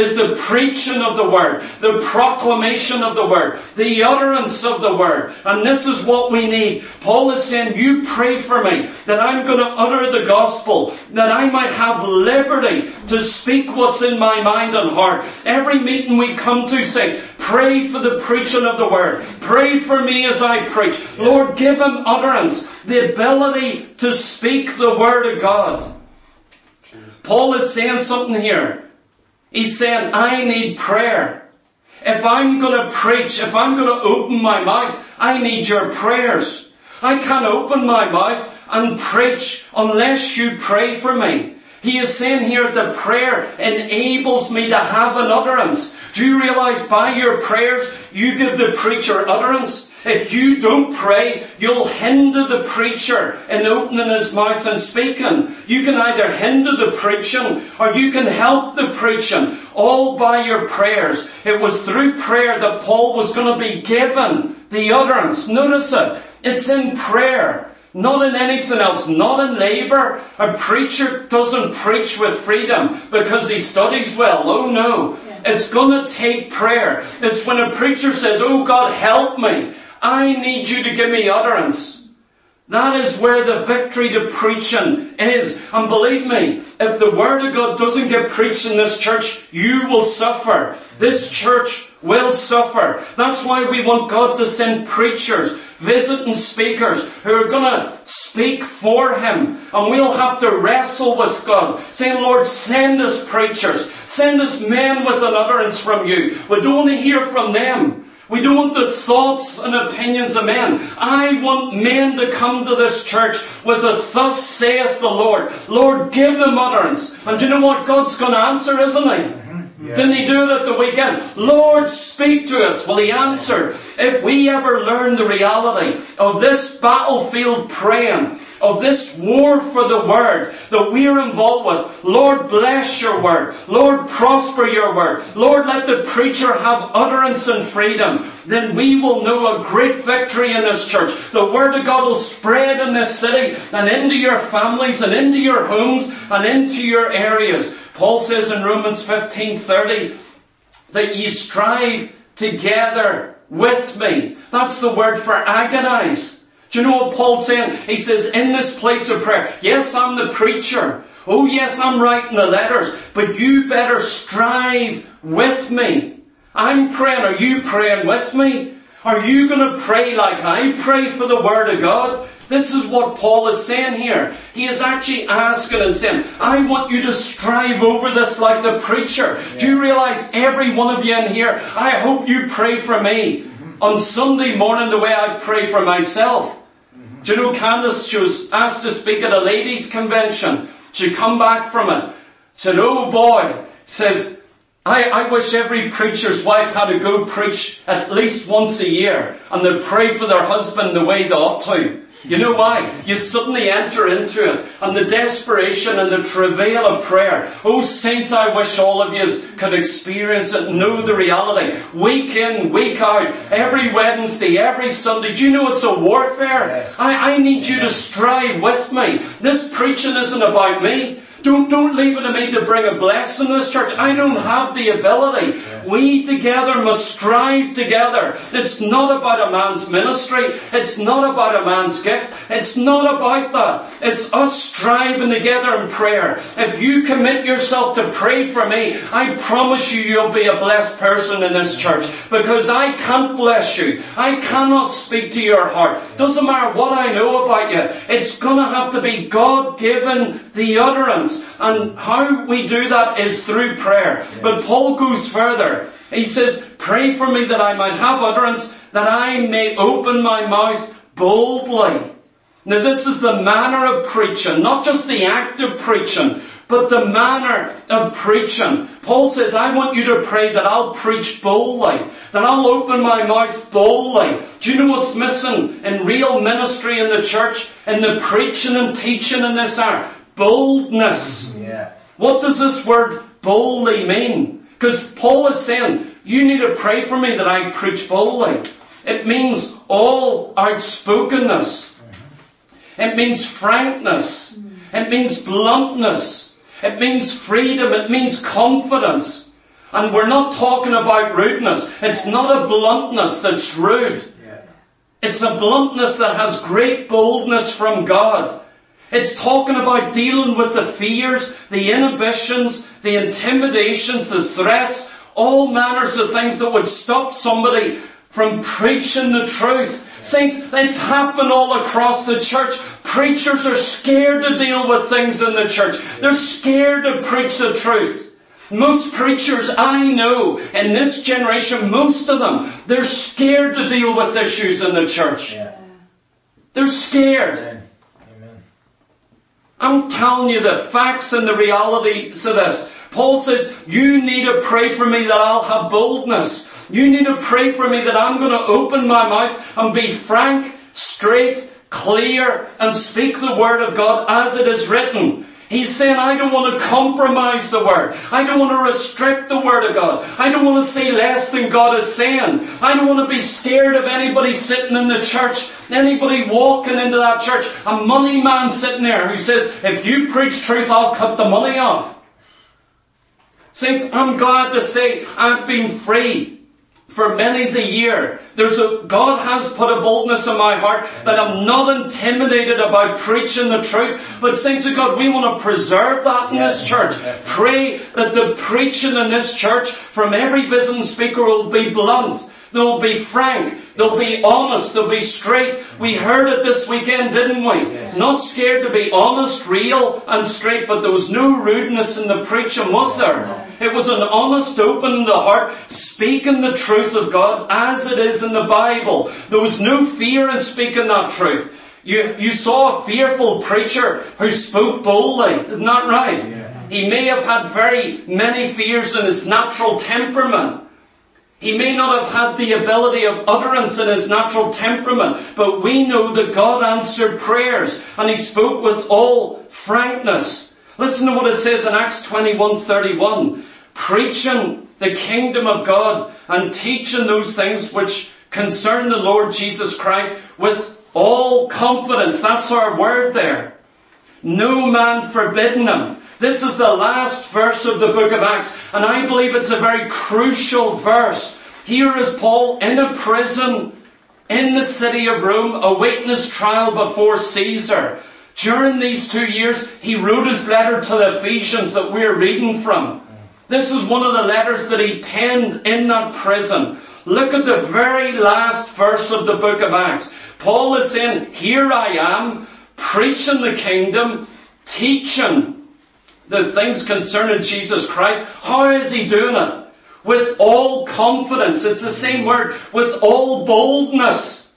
is the preaching of the Word, the proclamation of the Word, the utterance of the Word. And this is what we need. Paul is saying, you pray for me, that I'm going to utter the gospel, that I might have liberty to speak what's in my mind and heart. Every meeting we come to, saints, pray for the preaching of the Word. Pray for me as I preach. Lord, give him utterance, the ability to speak the Word of God. Paul is saying something here. He's saying, I need prayer. If I'm going to preach, if I'm going to open my mouth, I need your prayers. I can't open my mouth and preach unless you pray for me. He is saying here that prayer enables me to have an utterance. Do you realize by your prayers, you give the preacher utterance? If you don't pray, you'll hinder the preacher in opening his mouth and speaking. You can either hinder the preaching or you can help the preaching, all by your prayers. It was through prayer that Paul was going to be given the utterance. Notice it. It's in prayer, not in anything else, not in labour. A preacher doesn't preach with freedom because he studies well. Oh no. It's going to take prayer. It's when a preacher says, oh God, help me. I need you to give me utterance. That is where the victory to preaching is. And believe me, if the Word of God doesn't get preached in this church, you will suffer. This church will suffer. That's why we want God to send preachers, visiting speakers who are going to speak for Him. And we'll have to wrestle with God, saying, Lord, send us preachers. Send us men with an utterance from you. We don't want to hear from them. We don't want the thoughts and opinions of men. I want men to come to this church with a thus saith the Lord. Lord, give them utterance. And do you know what God's going to answer, isn't He? Yeah. Didn't He do it at the weekend? Lord, speak to us. Well, He answered. If we ever learn the reality of this battlefield praying, of this war for the Word that we're involved with, Lord, bless your Word. Lord, prosper your Word. Lord, let the preacher have utterance and freedom. Then we will know a great victory in this church. The Word of God will spread in this city and into your families and into your homes and into your areas. Paul says in Romans 15:30 that ye strive together with me. That's the word for agonize. Do you know what Paul's saying? He says, in this place of prayer, yes, I'm the preacher. Oh, yes, I'm writing the letters. But you better strive with me. I'm praying. Are you praying with me? Are you going to pray like I pray for the Word of God? This is what Paul is saying here. He is actually asking and saying, I want you to strive over this like the preacher. Yeah. Do you realize every one of you in here, I hope you pray for me on Sunday morning the way I pray for myself. Do you know Candace, she was asked to speak at a ladies' convention. She come back from it. Said, oh boy, says, I wish every preacher's wife had to go preach at least once a year and they'd pray for their husband the way they ought to. You know why? You suddenly enter into it. And the desperation and the travail of prayer. Oh, saints, I wish all of you could experience it, know the reality. Week in, week out, every Wednesday, every Sunday. Do you know it's a warfare? Yes. I need you to strive with me. This preaching isn't about me. Don't leave it to me to bring a blessing to this church. I don't have the ability. Yes. We together must strive together. It's not about a man's ministry. It's not about a man's gift. It's not about that. It's us striving together in prayer. If you commit yourself to pray for me, I promise you, you'll be a blessed person in this church. Because I can't bless you. I cannot speak to your heart. Doesn't matter what I know about you. It's going to have to be God-given the utterance. And how we do that is through prayer. Yes. But Paul goes further. He says, pray for me that I might have utterance, that I may open my mouth boldly. Now this is the manner of preaching, not just the act of preaching, but the manner of preaching. Paul says, I want you to pray that I'll preach boldly, that I'll open my mouth boldly. Do you know what's missing in real ministry in the church, in the preaching and teaching in this hour? Boldness. Yeah. What does this word boldly mean? Because Paul is saying, you need to pray for me that I preach boldly. It means all outspokenness. It means frankness. It means bluntness. It means freedom. It means confidence. And we're not talking about rudeness. It's not a bluntness that's rude. It's a bluntness that has great boldness from God. It's talking about dealing with the fears, the inhibitions, the intimidations, the threats, all manners of things that would stop somebody from preaching the truth. Saints, it's happened all across the church. Preachers are scared to deal with things in the church. They're scared to preach the truth. Most preachers I know in this generation, most of them, they're scared to deal with issues in the church. They're scared. Amen. I'm telling you the facts and the realities of this. Paul says, you need to pray for me that I'll have boldness. You need to pray for me that I'm going to open my mouth and be frank, straight, clear, and speak the word of God as it is written. He's saying, I don't want to compromise the word. I don't want to restrict the word of God. I don't want to say less than God is saying. I don't want to be scared of anybody sitting in the church, anybody walking into that church, a money man sitting there who says, if you preach truth, I'll cut the money off. Saints, I'm glad to say I've been free for many's a year. God has put a boldness in my heart that I'm not intimidated about preaching the truth. But saints of God, we want to preserve that in this church. Pray that the preaching in this church from every visiting speaker will be blunt. They'll be frank. They'll be honest. They'll be straight. We heard it this weekend, didn't we? Yes. Not scared to be honest, real and straight, but there was no rudeness in the preaching, was there? No. It was an honest, opening the heart, speaking the truth of God as it is in the Bible. There was no fear in speaking that truth. You saw a fearful preacher who spoke boldly. Isn't that right? Yeah. He may have had very many fears in his natural temperament. He may not have had the ability of utterance in his natural temperament, but we know that God answered prayers and he spoke with all frankness. Listen to what it says in Acts 21:31. Preaching the kingdom of God and teaching those things which concern the Lord Jesus Christ with all confidence. That's our word there. No man forbidding him. This is the last verse of the book of Acts, and I believe it's a very crucial verse. Here is Paul in a prison in the city of Rome, awaiting his trial before Caesar. During these 2 years, he wrote his letter to the Ephesians that we're reading from. This is one of the letters that he penned in that prison. Look at the very last verse of the book of Acts. Paul is saying, here I am, preaching the kingdom, teaching the things concerning Jesus Christ. How is he doing it? With all confidence. It's the same word. With all boldness.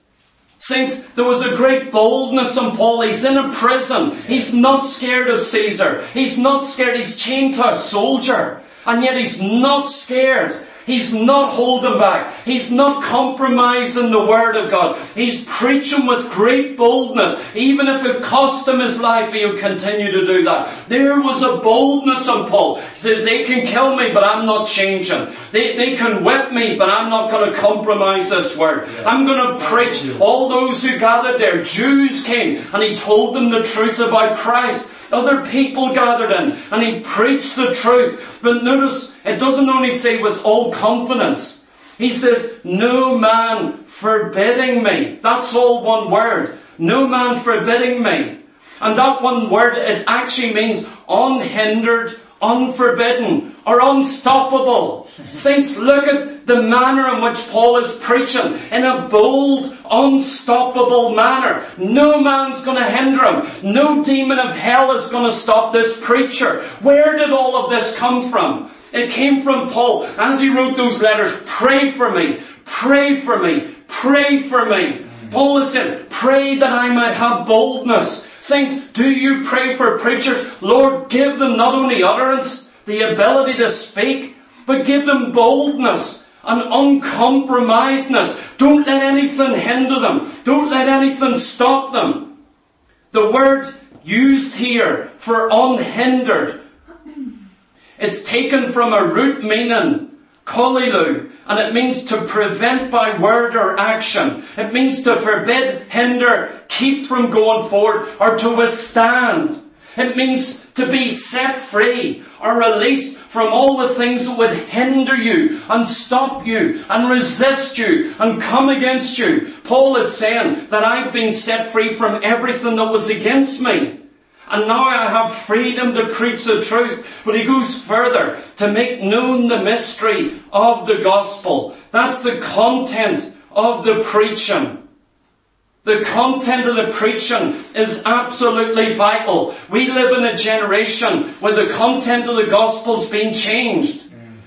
Saints, there was a great boldness in Paul. He's in a prison. He's not scared of Caesar. He's not scared. He's chained to a soldier. And yet he's not scared. He's not holding back. He's not compromising the word of God. He's preaching with great boldness. Even if it cost him his life, he'll continue to do that. There was a boldness in Paul. He says, they can kill me, but I'm not changing. They can whip me, but I'm not going to compromise this word. I'm going to preach. All those who gathered there, Jews came, and he told them the truth about Christ. Other people gathered in, and he preached the truth. But notice, it doesn't only say with all confidence. He says, no man forbidding me. That's all one word. No man forbidding me. And that one word, it actually means unhindered, unforbidden, or unstoppable. Saints, look at the manner in which Paul is preaching, in a bold, unstoppable manner. No man's going to hinder him. No demon of hell is going to stop this preacher. Where did all of this come from? It came from Paul. As he wrote those letters, pray for me, pray for me, pray for me. Paul is saying, pray that I might have boldness. Saints, do you pray for preachers? Lord, give them not only utterance, the ability to speak, but give them boldness and uncompromisedness. Don't let anything hinder them. Don't let anything stop them. The word used here for unhindered, it's taken from a root meaning, kolilu, and it means to prevent by word or action. It means to forbid, hinder, keep from going forward, or to withstand. It means to be set free or released from all the things that would hinder you and stop you and resist you and come against you. Paul is saying that I've been set free from everything that was against me. And now I have freedom to preach the truth. But he goes further to make known the mystery of the gospel. That's the content of the preaching. The content of the preaching is absolutely vital. We live in a generation where the content of the gospel's been changed.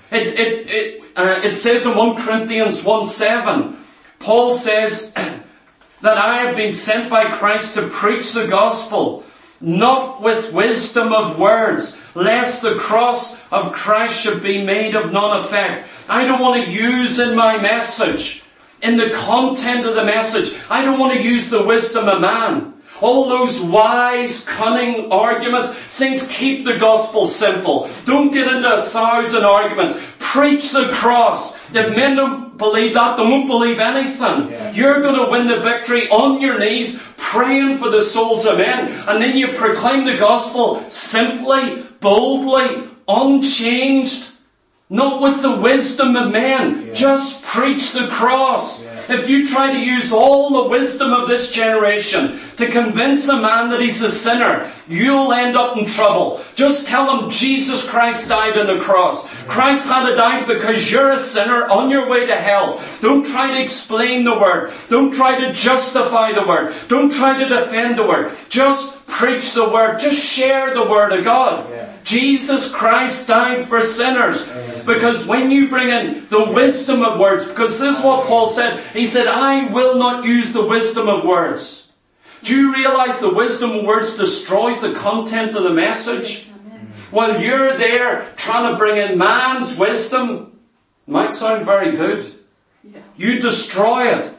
It says in 1 Corinthians 1:7, Paul says that I have been sent by Christ to preach the gospel, not with wisdom of words, lest the cross of Christ should be made of none effect. I don't want to use in my message, in the content of the message, I don't want to use the wisdom of man. All those wise, cunning arguments. Saints, keep the gospel simple. Don't get into 1,000 arguments. Preach the cross. If men don't believe that, they won't believe anything. Yeah. You're going to win the victory on your knees, praying for the souls of men. And then you proclaim the gospel simply, boldly, unchanged. Not with the wisdom of men. Yeah. Just preach the cross. Yeah. If you try to use all the wisdom of this generation to convince a man that he's a sinner, you'll end up in trouble. Just tell him Jesus Christ died on the cross. Christ had to die because you're a sinner on your way to hell. Don't try to explain the word. Don't try to justify the word. Don't try to defend the word. Just preach the word. Just share the word of God. Yeah. Jesus Christ died for sinners. Because when you bring in the wisdom of words, because this is what Paul said. He said, I will not use the wisdom of words. Do you realize the wisdom of words destroys the content of the message? While you're there trying to bring in man's wisdom, might sound very good. You destroy it.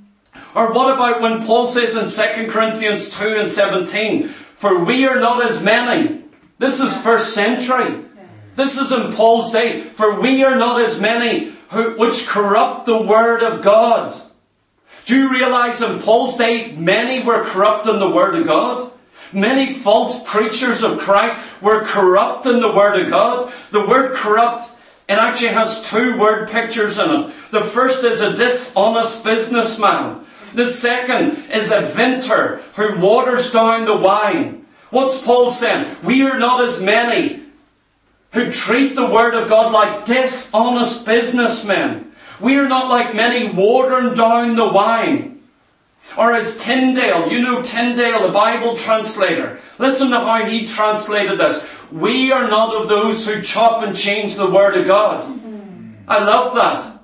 Or what about when Paul says in 2 Corinthians 2:17, for we are not as many. This is first century. This is in Paul's day. For we are not as many which corrupt the word of God. Do you realize in Paul's day, many were corrupting the word of God? Many false preachers of Christ were corrupting the word of God. The word corrupt, it actually has two word pictures in it. The first is a dishonest businessman. The second is a vintner who waters down the wine. What's Paul saying? We are not as many who treat the word of God like dishonest businessmen. We are not like many watering down the wine. Or as Tyndale, you know Tyndale, the Bible translator. Listen to how he translated this. We are not of those who chop and change the word of God. I love that.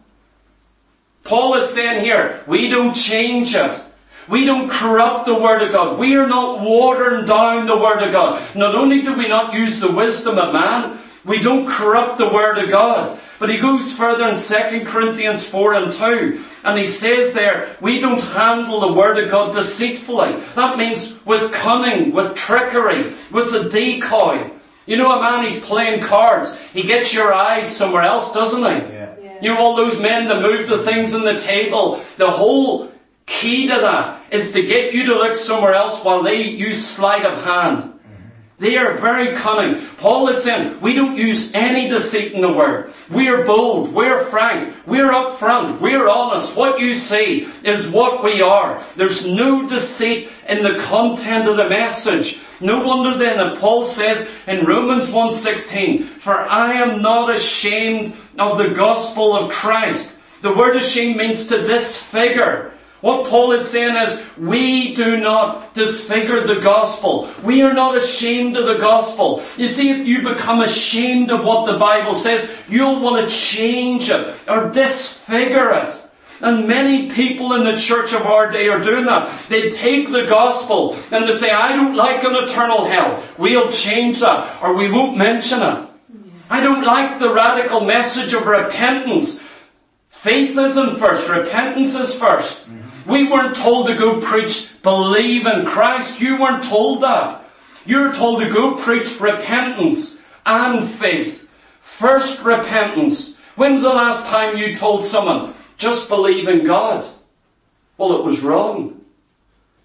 Paul is saying here, we don't change it. We don't corrupt the word of God. We are not watering down the word of God. Not only do we not use the wisdom of man, we don't corrupt the word of God. But he goes further in 2 Corinthians 4:2. And he says there, we don't handle the word of God deceitfully. That means with cunning, with trickery, with a decoy. You know a man, he's playing cards. He gets your eyes somewhere else, doesn't he? Yeah. You know all those men that move the things on the table. The whole key to that is to get you to look somewhere else while they use sleight of hand. They are very cunning. Paul is saying, we don't use any deceit in the word. We are bold. We're frank. We're upfront. We're honest. What you see is what we are. There's no deceit in the content of the message. No wonder then that Paul says in Romans 1:16, for I am not ashamed of the gospel of Christ. The word ashamed means to disfigure. What Paul is saying is, we do not disfigure the gospel. We are not ashamed of the gospel. You see, if you become ashamed of what the Bible says, you'll want to change it or disfigure it. And many people in the church of our day are doing that. They take the gospel and they say, I don't like an eternal hell. We'll change that or we won't mention it. I don't like the radical message of repentance. Faith isn't first. Repentance is first. We weren't told to go preach, believe in Christ. You weren't told that. You were told to go preach repentance and faith. First repentance. When's the last time you told someone, just believe in God? Well, it was wrong.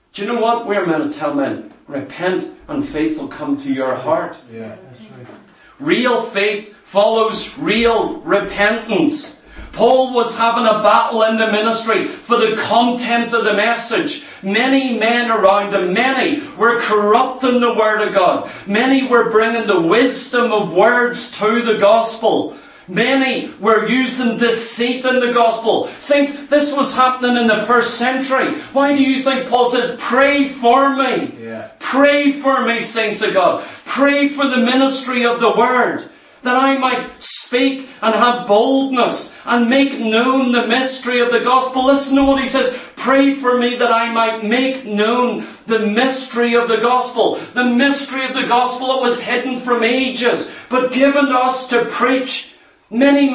Do you know what? We're meant to tell men, repent and faith will come to your heart. Yeah, that's right. Real faith follows real repentance. Paul was having a battle in the ministry for the content of the message. Many men around him, many were corrupting the Word of God. Many were bringing the wisdom of words to the gospel. Many were using deceit in the gospel. Saints, this was happening in the first century. Why do you think Paul says, pray for me? Yeah. Pray for me, saints of God. Pray for the ministry of the Word, that I might speak and have boldness and make known the mystery of the gospel. Listen to what he says. Pray for me that I might make known the mystery of the gospel. The mystery of the gospel that was hidden from ages, but given to us to preach. Many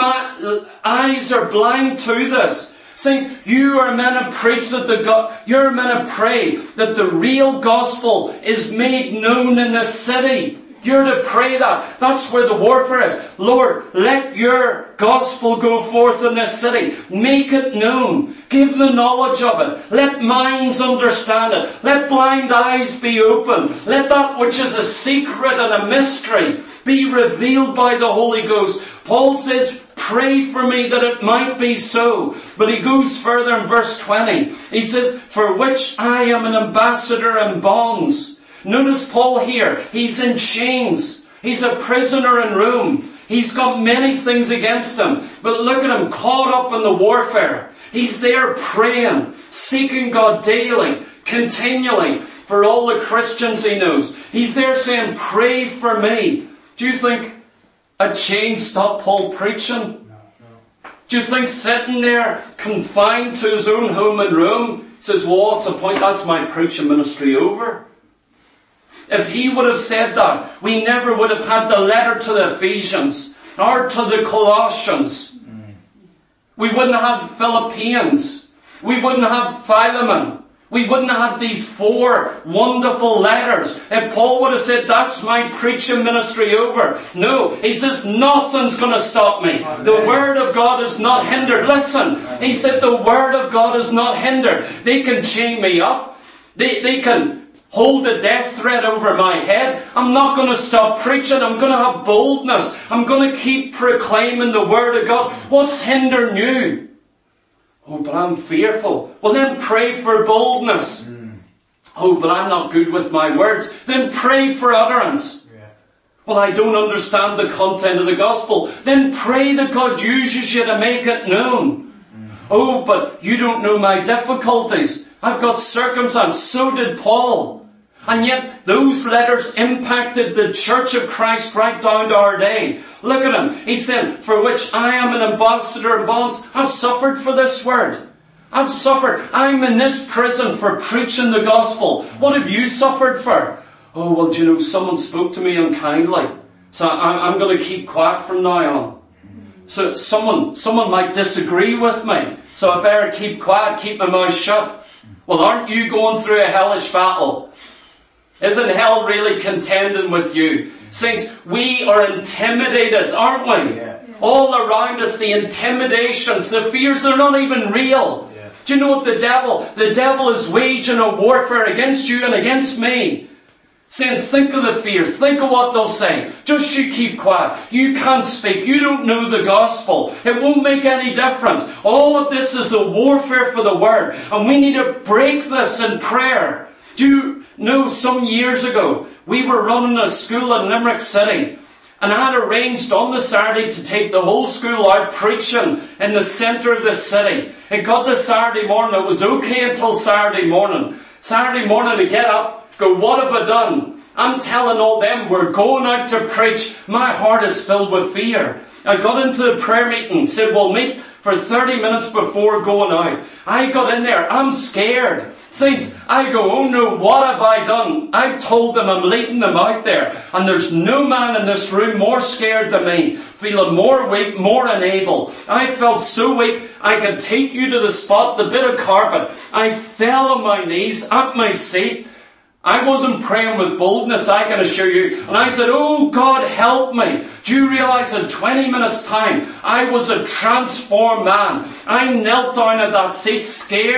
eyes are blind to this. Saints, you are meant to preach that you're meant to pray that the real gospel is made known in the city. You're to pray that. That's where the warfare is. Lord, let your gospel go forth in this city. Make it known. Give the knowledge of it. Let minds understand it. Let blind eyes be opened. Let that which is a secret and a mystery be revealed by the Holy Ghost. Paul says, pray for me that it might be so. But he goes further in verse 20. He says, for which I am an ambassador in bonds. Notice Paul here. He's in chains. He's a prisoner in Rome. He's got many things against him. But look at him, caught up in the warfare. He's there praying, seeking God daily, continually, for all the Christians he knows. He's there saying, pray for me. Do you think a chain stopped Paul preaching? No. Do you think sitting there, confined to his own home in Rome, says, well, what's the point? That's my preaching ministry over. If he would have said that, we never would have had the letter to the Ephesians or to the Colossians. We wouldn't have Philippians. We wouldn't have Philemon. We wouldn't have had these 4 wonderful letters. If Paul would have said, that's my preaching ministry over. No, he says, nothing's going to stop me. The Word of God is not hindered. Listen, he said, the Word of God is not hindered. They can chain me up. They can hold a death threat over my head. I'm not going to stop preaching. I'm going to have boldness. I'm going to keep proclaiming the Word of God. What's hindering you? Oh, but I'm fearful. Well, then pray for boldness. Oh, but I'm not good with my words. Then pray for utterance. Yeah. Well, I don't understand the content of the gospel. Then pray that God uses you to make it known. Oh, but you don't know my difficulties. I've got circumstance. So did Paul. And yet those letters impacted the Church of Christ right down to our day. Look at him. He said, for which I am an ambassador in bonds. I've suffered for this word. I've suffered. I'm in this prison for preaching the gospel. What have you suffered for? Oh, well, do you know, someone spoke to me unkindly. So I'm going to keep quiet from now on. So someone might disagree with me. So I better keep quiet, keep my mouth shut. Well, aren't you going through a hellish battle? Isn't hell really contending with you? Saints, we are intimidated, aren't we? Yeah. All around us, the intimidations, the fears, they're not even real. Yeah. Do you know what the devil is waging a warfare against you and against me. Saying, think of the fears, think of what they'll say. Just you keep quiet. You can't speak. You don't know the gospel. It won't make any difference. All of this is the warfare for the word. And we need to break this in prayer. Do you know, some years ago, we were running a school in Limerick City. And I had arranged on the Saturday to take the whole school out preaching in the centre of the city. It got to Saturday morning. It was okay until Saturday morning. Saturday morning to get up, go, what have I done? I'm telling all them, we're going out to preach. My heart is filled with fear. I got into the prayer meeting, said, we'll meet for 30 minutes before going out. I got in there, I'm scared. Saints, I go, oh no, what have I done? I've told them I'm leading them out there. And there's no man in this room more scared than me. Feeling more weak, more unable. I felt so weak, I could take you to the spot, the bit of carpet. I fell on my knees at my seat. I wasn't praying with boldness, I can assure you. And I said, oh God, help me. Do you realize in 20 minutes time, I was a transformed man. I knelt down at that seat, scared,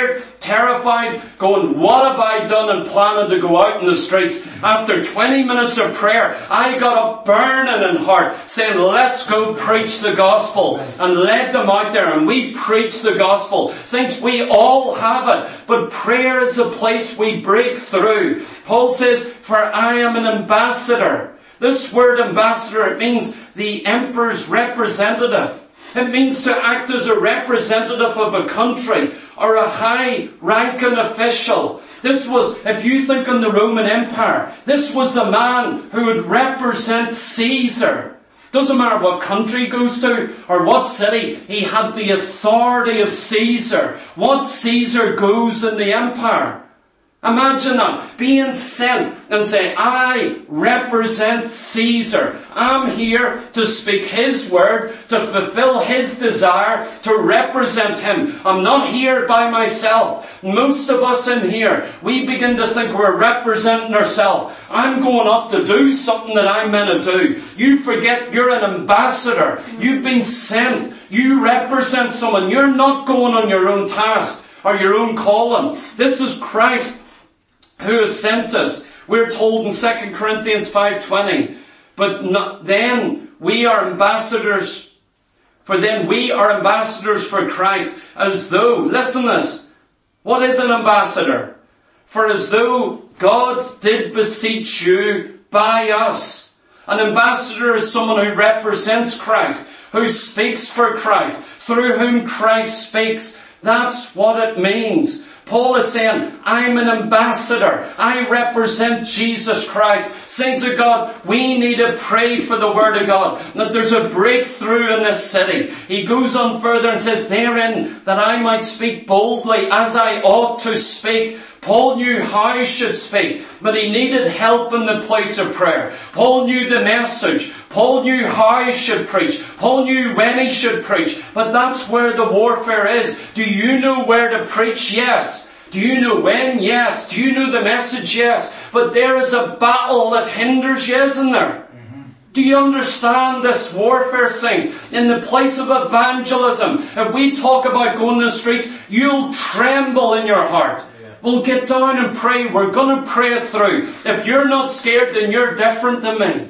terrified, going, what have I done, and planning to go out in the streets. After 20 minutes of prayer, I got up burning in heart, saying, let's go preach the gospel, and led them out there, and we preach the gospel. Saints, we all have it, but prayer is the place we break through. Paul says, for I am an ambassador. This word ambassador, it means the emperor's representative. It means to act as a representative of a country or a high-ranking official. This was, if you think in the Roman Empire, this was the man who would represent Caesar. Doesn't matter what country he goes to or what city, he had the authority of Caesar. What Caesar goes in the empire. Imagine that, being sent and say, I represent Caesar. I'm here to speak his word, to fulfill his desire, to represent him. I'm not here by myself. Most of us in here, we begin to think we're representing ourselves. I'm going up to do something that I'm meant to do. You forget you're an ambassador. You've been sent. You represent someone. You're not going on your own task or your own calling. This is Christ who has sent us. We're told in 2 Corinthians 5:20, but then we are ambassadors, for then we are ambassadors for Christ, as though, listen to this, what is an ambassador? For as though God did beseech you by us. An ambassador is someone who represents Christ, who speaks for Christ, through whom Christ speaks. That's what it means. Paul is saying, I'm an ambassador. I represent Jesus Christ. Saints of God, we need to pray for the Word of God, that there's a breakthrough in this city. He goes on further and says, therein that I might speak boldly as I ought to speak. Paul knew how he should speak, but he needed help in the place of prayer. Paul knew the message. Paul knew how he should preach. Paul knew when he should preach. But that's where the warfare is. Do you know where to preach? Yes. Do you know when? Yes. Do you know the message? Yes. But there is a battle that hinders you, isn't there? Do you understand this warfare, saints? In the place of evangelism, if we talk about going to the streets, you'll tremble in your heart. We'll get down and pray. We're going to pray it through. If you're not scared, then you're different than me.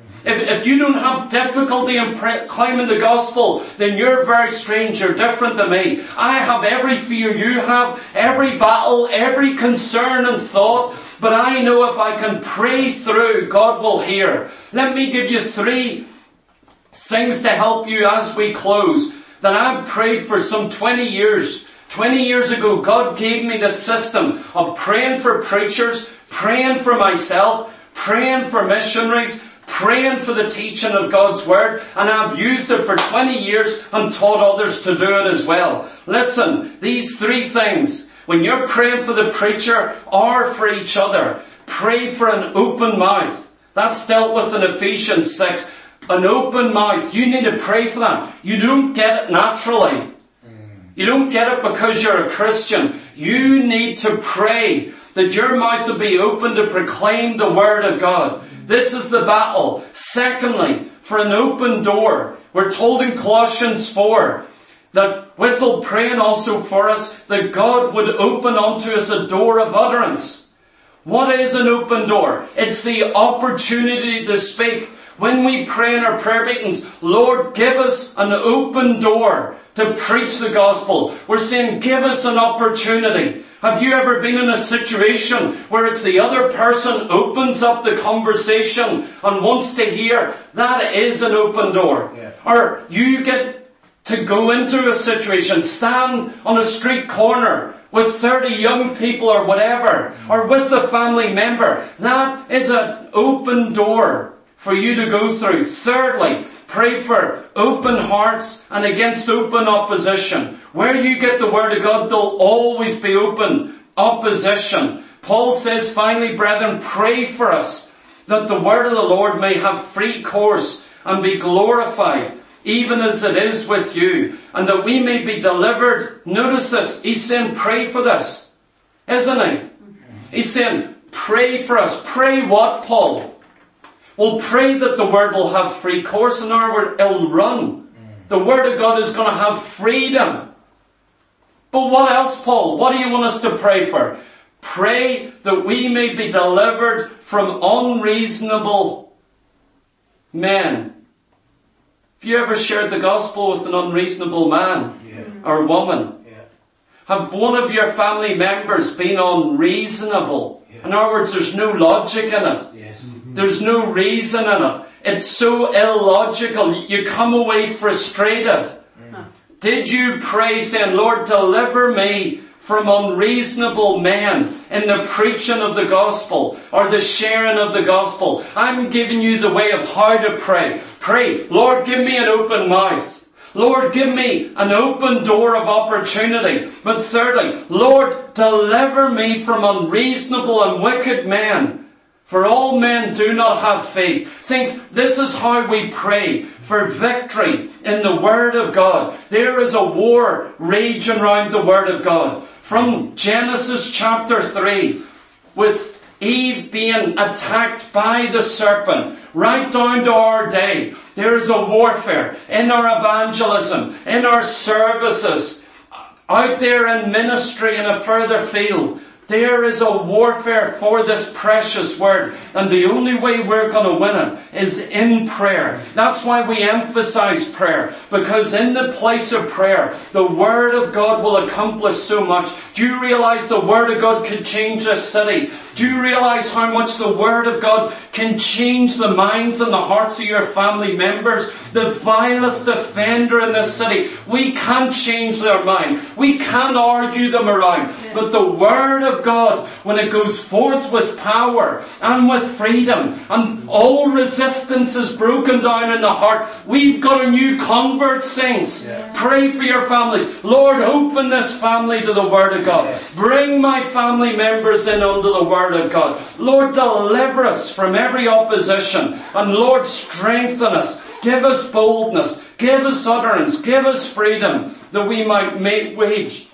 If you don't have difficulty in claiming the gospel, then you're very strange. You're different than me. I have every fear you have, every battle, every concern and thought. But I know if I can pray through, God will hear. Let me give you 3 things to help you as we close that I've prayed for some 20 years. 20 years ago, God gave me the system of praying for preachers, praying for myself, praying for missionaries, praying for the teaching of God's Word, and I've used it for 20 years and taught others to do it as well. Listen, these 3 things, when you're praying for the preacher or for each other, pray for an open mouth. That's dealt with in Ephesians 6. An open mouth. You need to pray for that. You don't get it naturally. You don't get it because you're a Christian. You need to pray that your mouth will be open to proclaim the Word of God. This is the battle. Secondly, for an open door. We're told in Colossians 4 that withal praying also for us that God would open unto us a door of utterance. What is an open door? It's the opportunity to speak. When we pray in our prayer meetings, Lord, give us an open door to preach the gospel. We're saying, give us an opportunity. Have you ever been in a situation where it's the other person opens up the conversation and wants to hear? That is an open door. Yeah. Or you get to go into a situation, stand on a street corner with 30 young people or whatever, or with a family member. That is an open door for you to go through. Thirdly, pray for open hearts and against open opposition. Where you get the Word of God, there'll always be open opposition. Paul says, finally, brethren, pray for us that the Word of the Lord may have free course and be glorified, even as it is with you, and that we may be delivered. Notice this. He's saying, pray for this, isn't he? He's saying, pray for us. Pray what, Paul? Well, pray that the Word will have free course. In our word, it'll run. The Word of God is going to have freedom. But what else, Paul? What do you want us to pray for? Pray that we may be delivered from unreasonable men. Have you ever shared the gospel with an unreasonable man or woman? Yeah. Have one of your family members been unreasonable? Yeah. In other words, there's no logic in it. Yes. There's no reason in it. It's so illogical. You come away frustrated. Did you pray saying, Lord, deliver me from unreasonable men in the preaching of the gospel or the sharing of the gospel? I'm giving you the way of how to pray. Pray, Lord, give me an open mouth. Lord, give me an open door of opportunity. But thirdly, Lord, deliver me from unreasonable and wicked men. For all men do not have faith. Saints, this is how we pray for victory in the Word of God. There is a war raging around the Word of God. From Genesis chapter 3, with Eve being attacked by the serpent, right down to our day, there is a warfare in our evangelism, in our services, out there in ministry in a further field. There is a warfare for this precious word. And the only way we're going to win it is in prayer. That's why we emphasize prayer. Because in the place of prayer, the Word of God will accomplish so much. Do you realize the Word of God can change a city? Do you realize how much the Word of God can change the minds and the hearts of your family members? The vilest offender in this city, we can't change their mind. We can't argue them around. But the Word of God, when it goes forth with power and with freedom, and all resistance is broken down in the heart, we've got a new convert, saints. Pray for your families. Lord, open this family to the Word of God. Bring my family members in under the Word of God. Lord, deliver us from every opposition. And Lord, strengthen us. Give us boldness. Give us utterance. Give us freedom that we might wage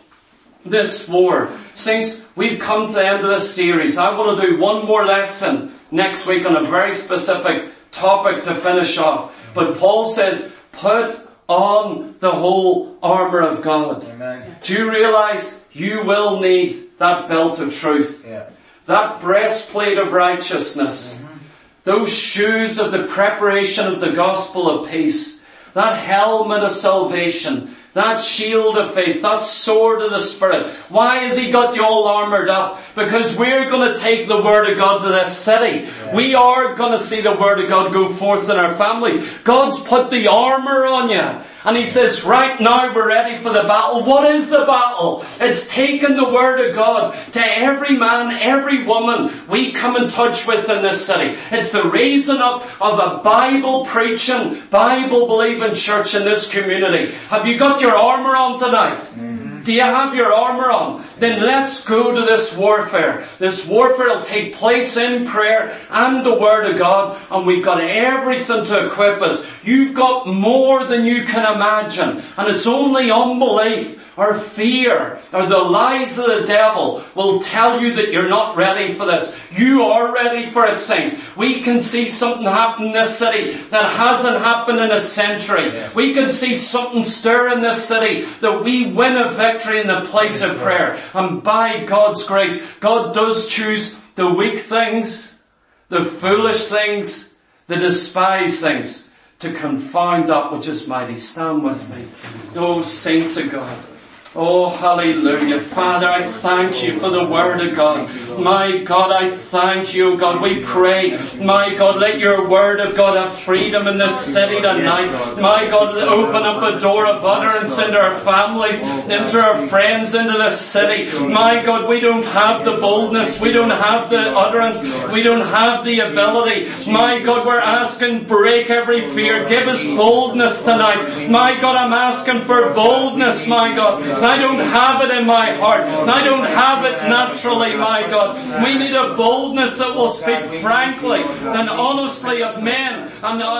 this war. Saints, we've come to the end of this series. I want to do one more lesson next week on a very specific topic to finish off. But Paul says, put on the whole armour of God. Amen. Do you realize you will need that belt of truth? Yeah. That breastplate of righteousness. Mm-hmm. Those shoes of the preparation of the gospel of peace. That helmet of salvation. That shield of faith, that sword of the Spirit. Why has he got you all armoured up? Because we're going to take the Word of God to this city. Yeah. We are going to see the Word of God go forth in our families. God's put the armour on you. And he says, right now we're ready for the battle. What is the battle? It's taking the Word of God to every man, every woman we come in touch with in this city. It's the raising up of a Bible-preaching, Bible-believing church in this community. Have you got your armour on tonight? Mm-hmm. Do you have your armour on? Then let's go to this warfare. This warfare will take place in prayer and the Word of God. And we've got everything to equip us. You've got more than you can imagine. And it's only unbelief or fear or the lies of the devil will tell you that you're not ready for this. You are ready for it, saints. We can see something happen in this city that hasn't happened in a century. Yes. We can see something stir in this city that we win a victory in the place of prayer. And by God's grace, God does choose the weak things, the foolish things, the despised things to confound that which is mighty. Stand with me. Oh, saints of God. Oh, hallelujah. Father, I thank you for the Word of God. My God, I thank you, God. We pray, my God, let your Word of God have freedom in this city tonight. My God, open up a door of utterance into our families, into our friends, into this city. My God, we don't have the boldness. We don't have the utterance. We don't have the ability. My God, we're asking, break every fear. Give us boldness tonight. My God, I'm asking for boldness, my God. I don't have it in my heart. I don't have it naturally, my God. We need a boldness that will speak frankly and honestly of men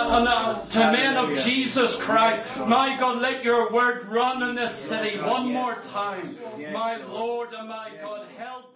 and to men of Jesus Christ. My God, let your word run in this city one more time. My Lord and my God, help.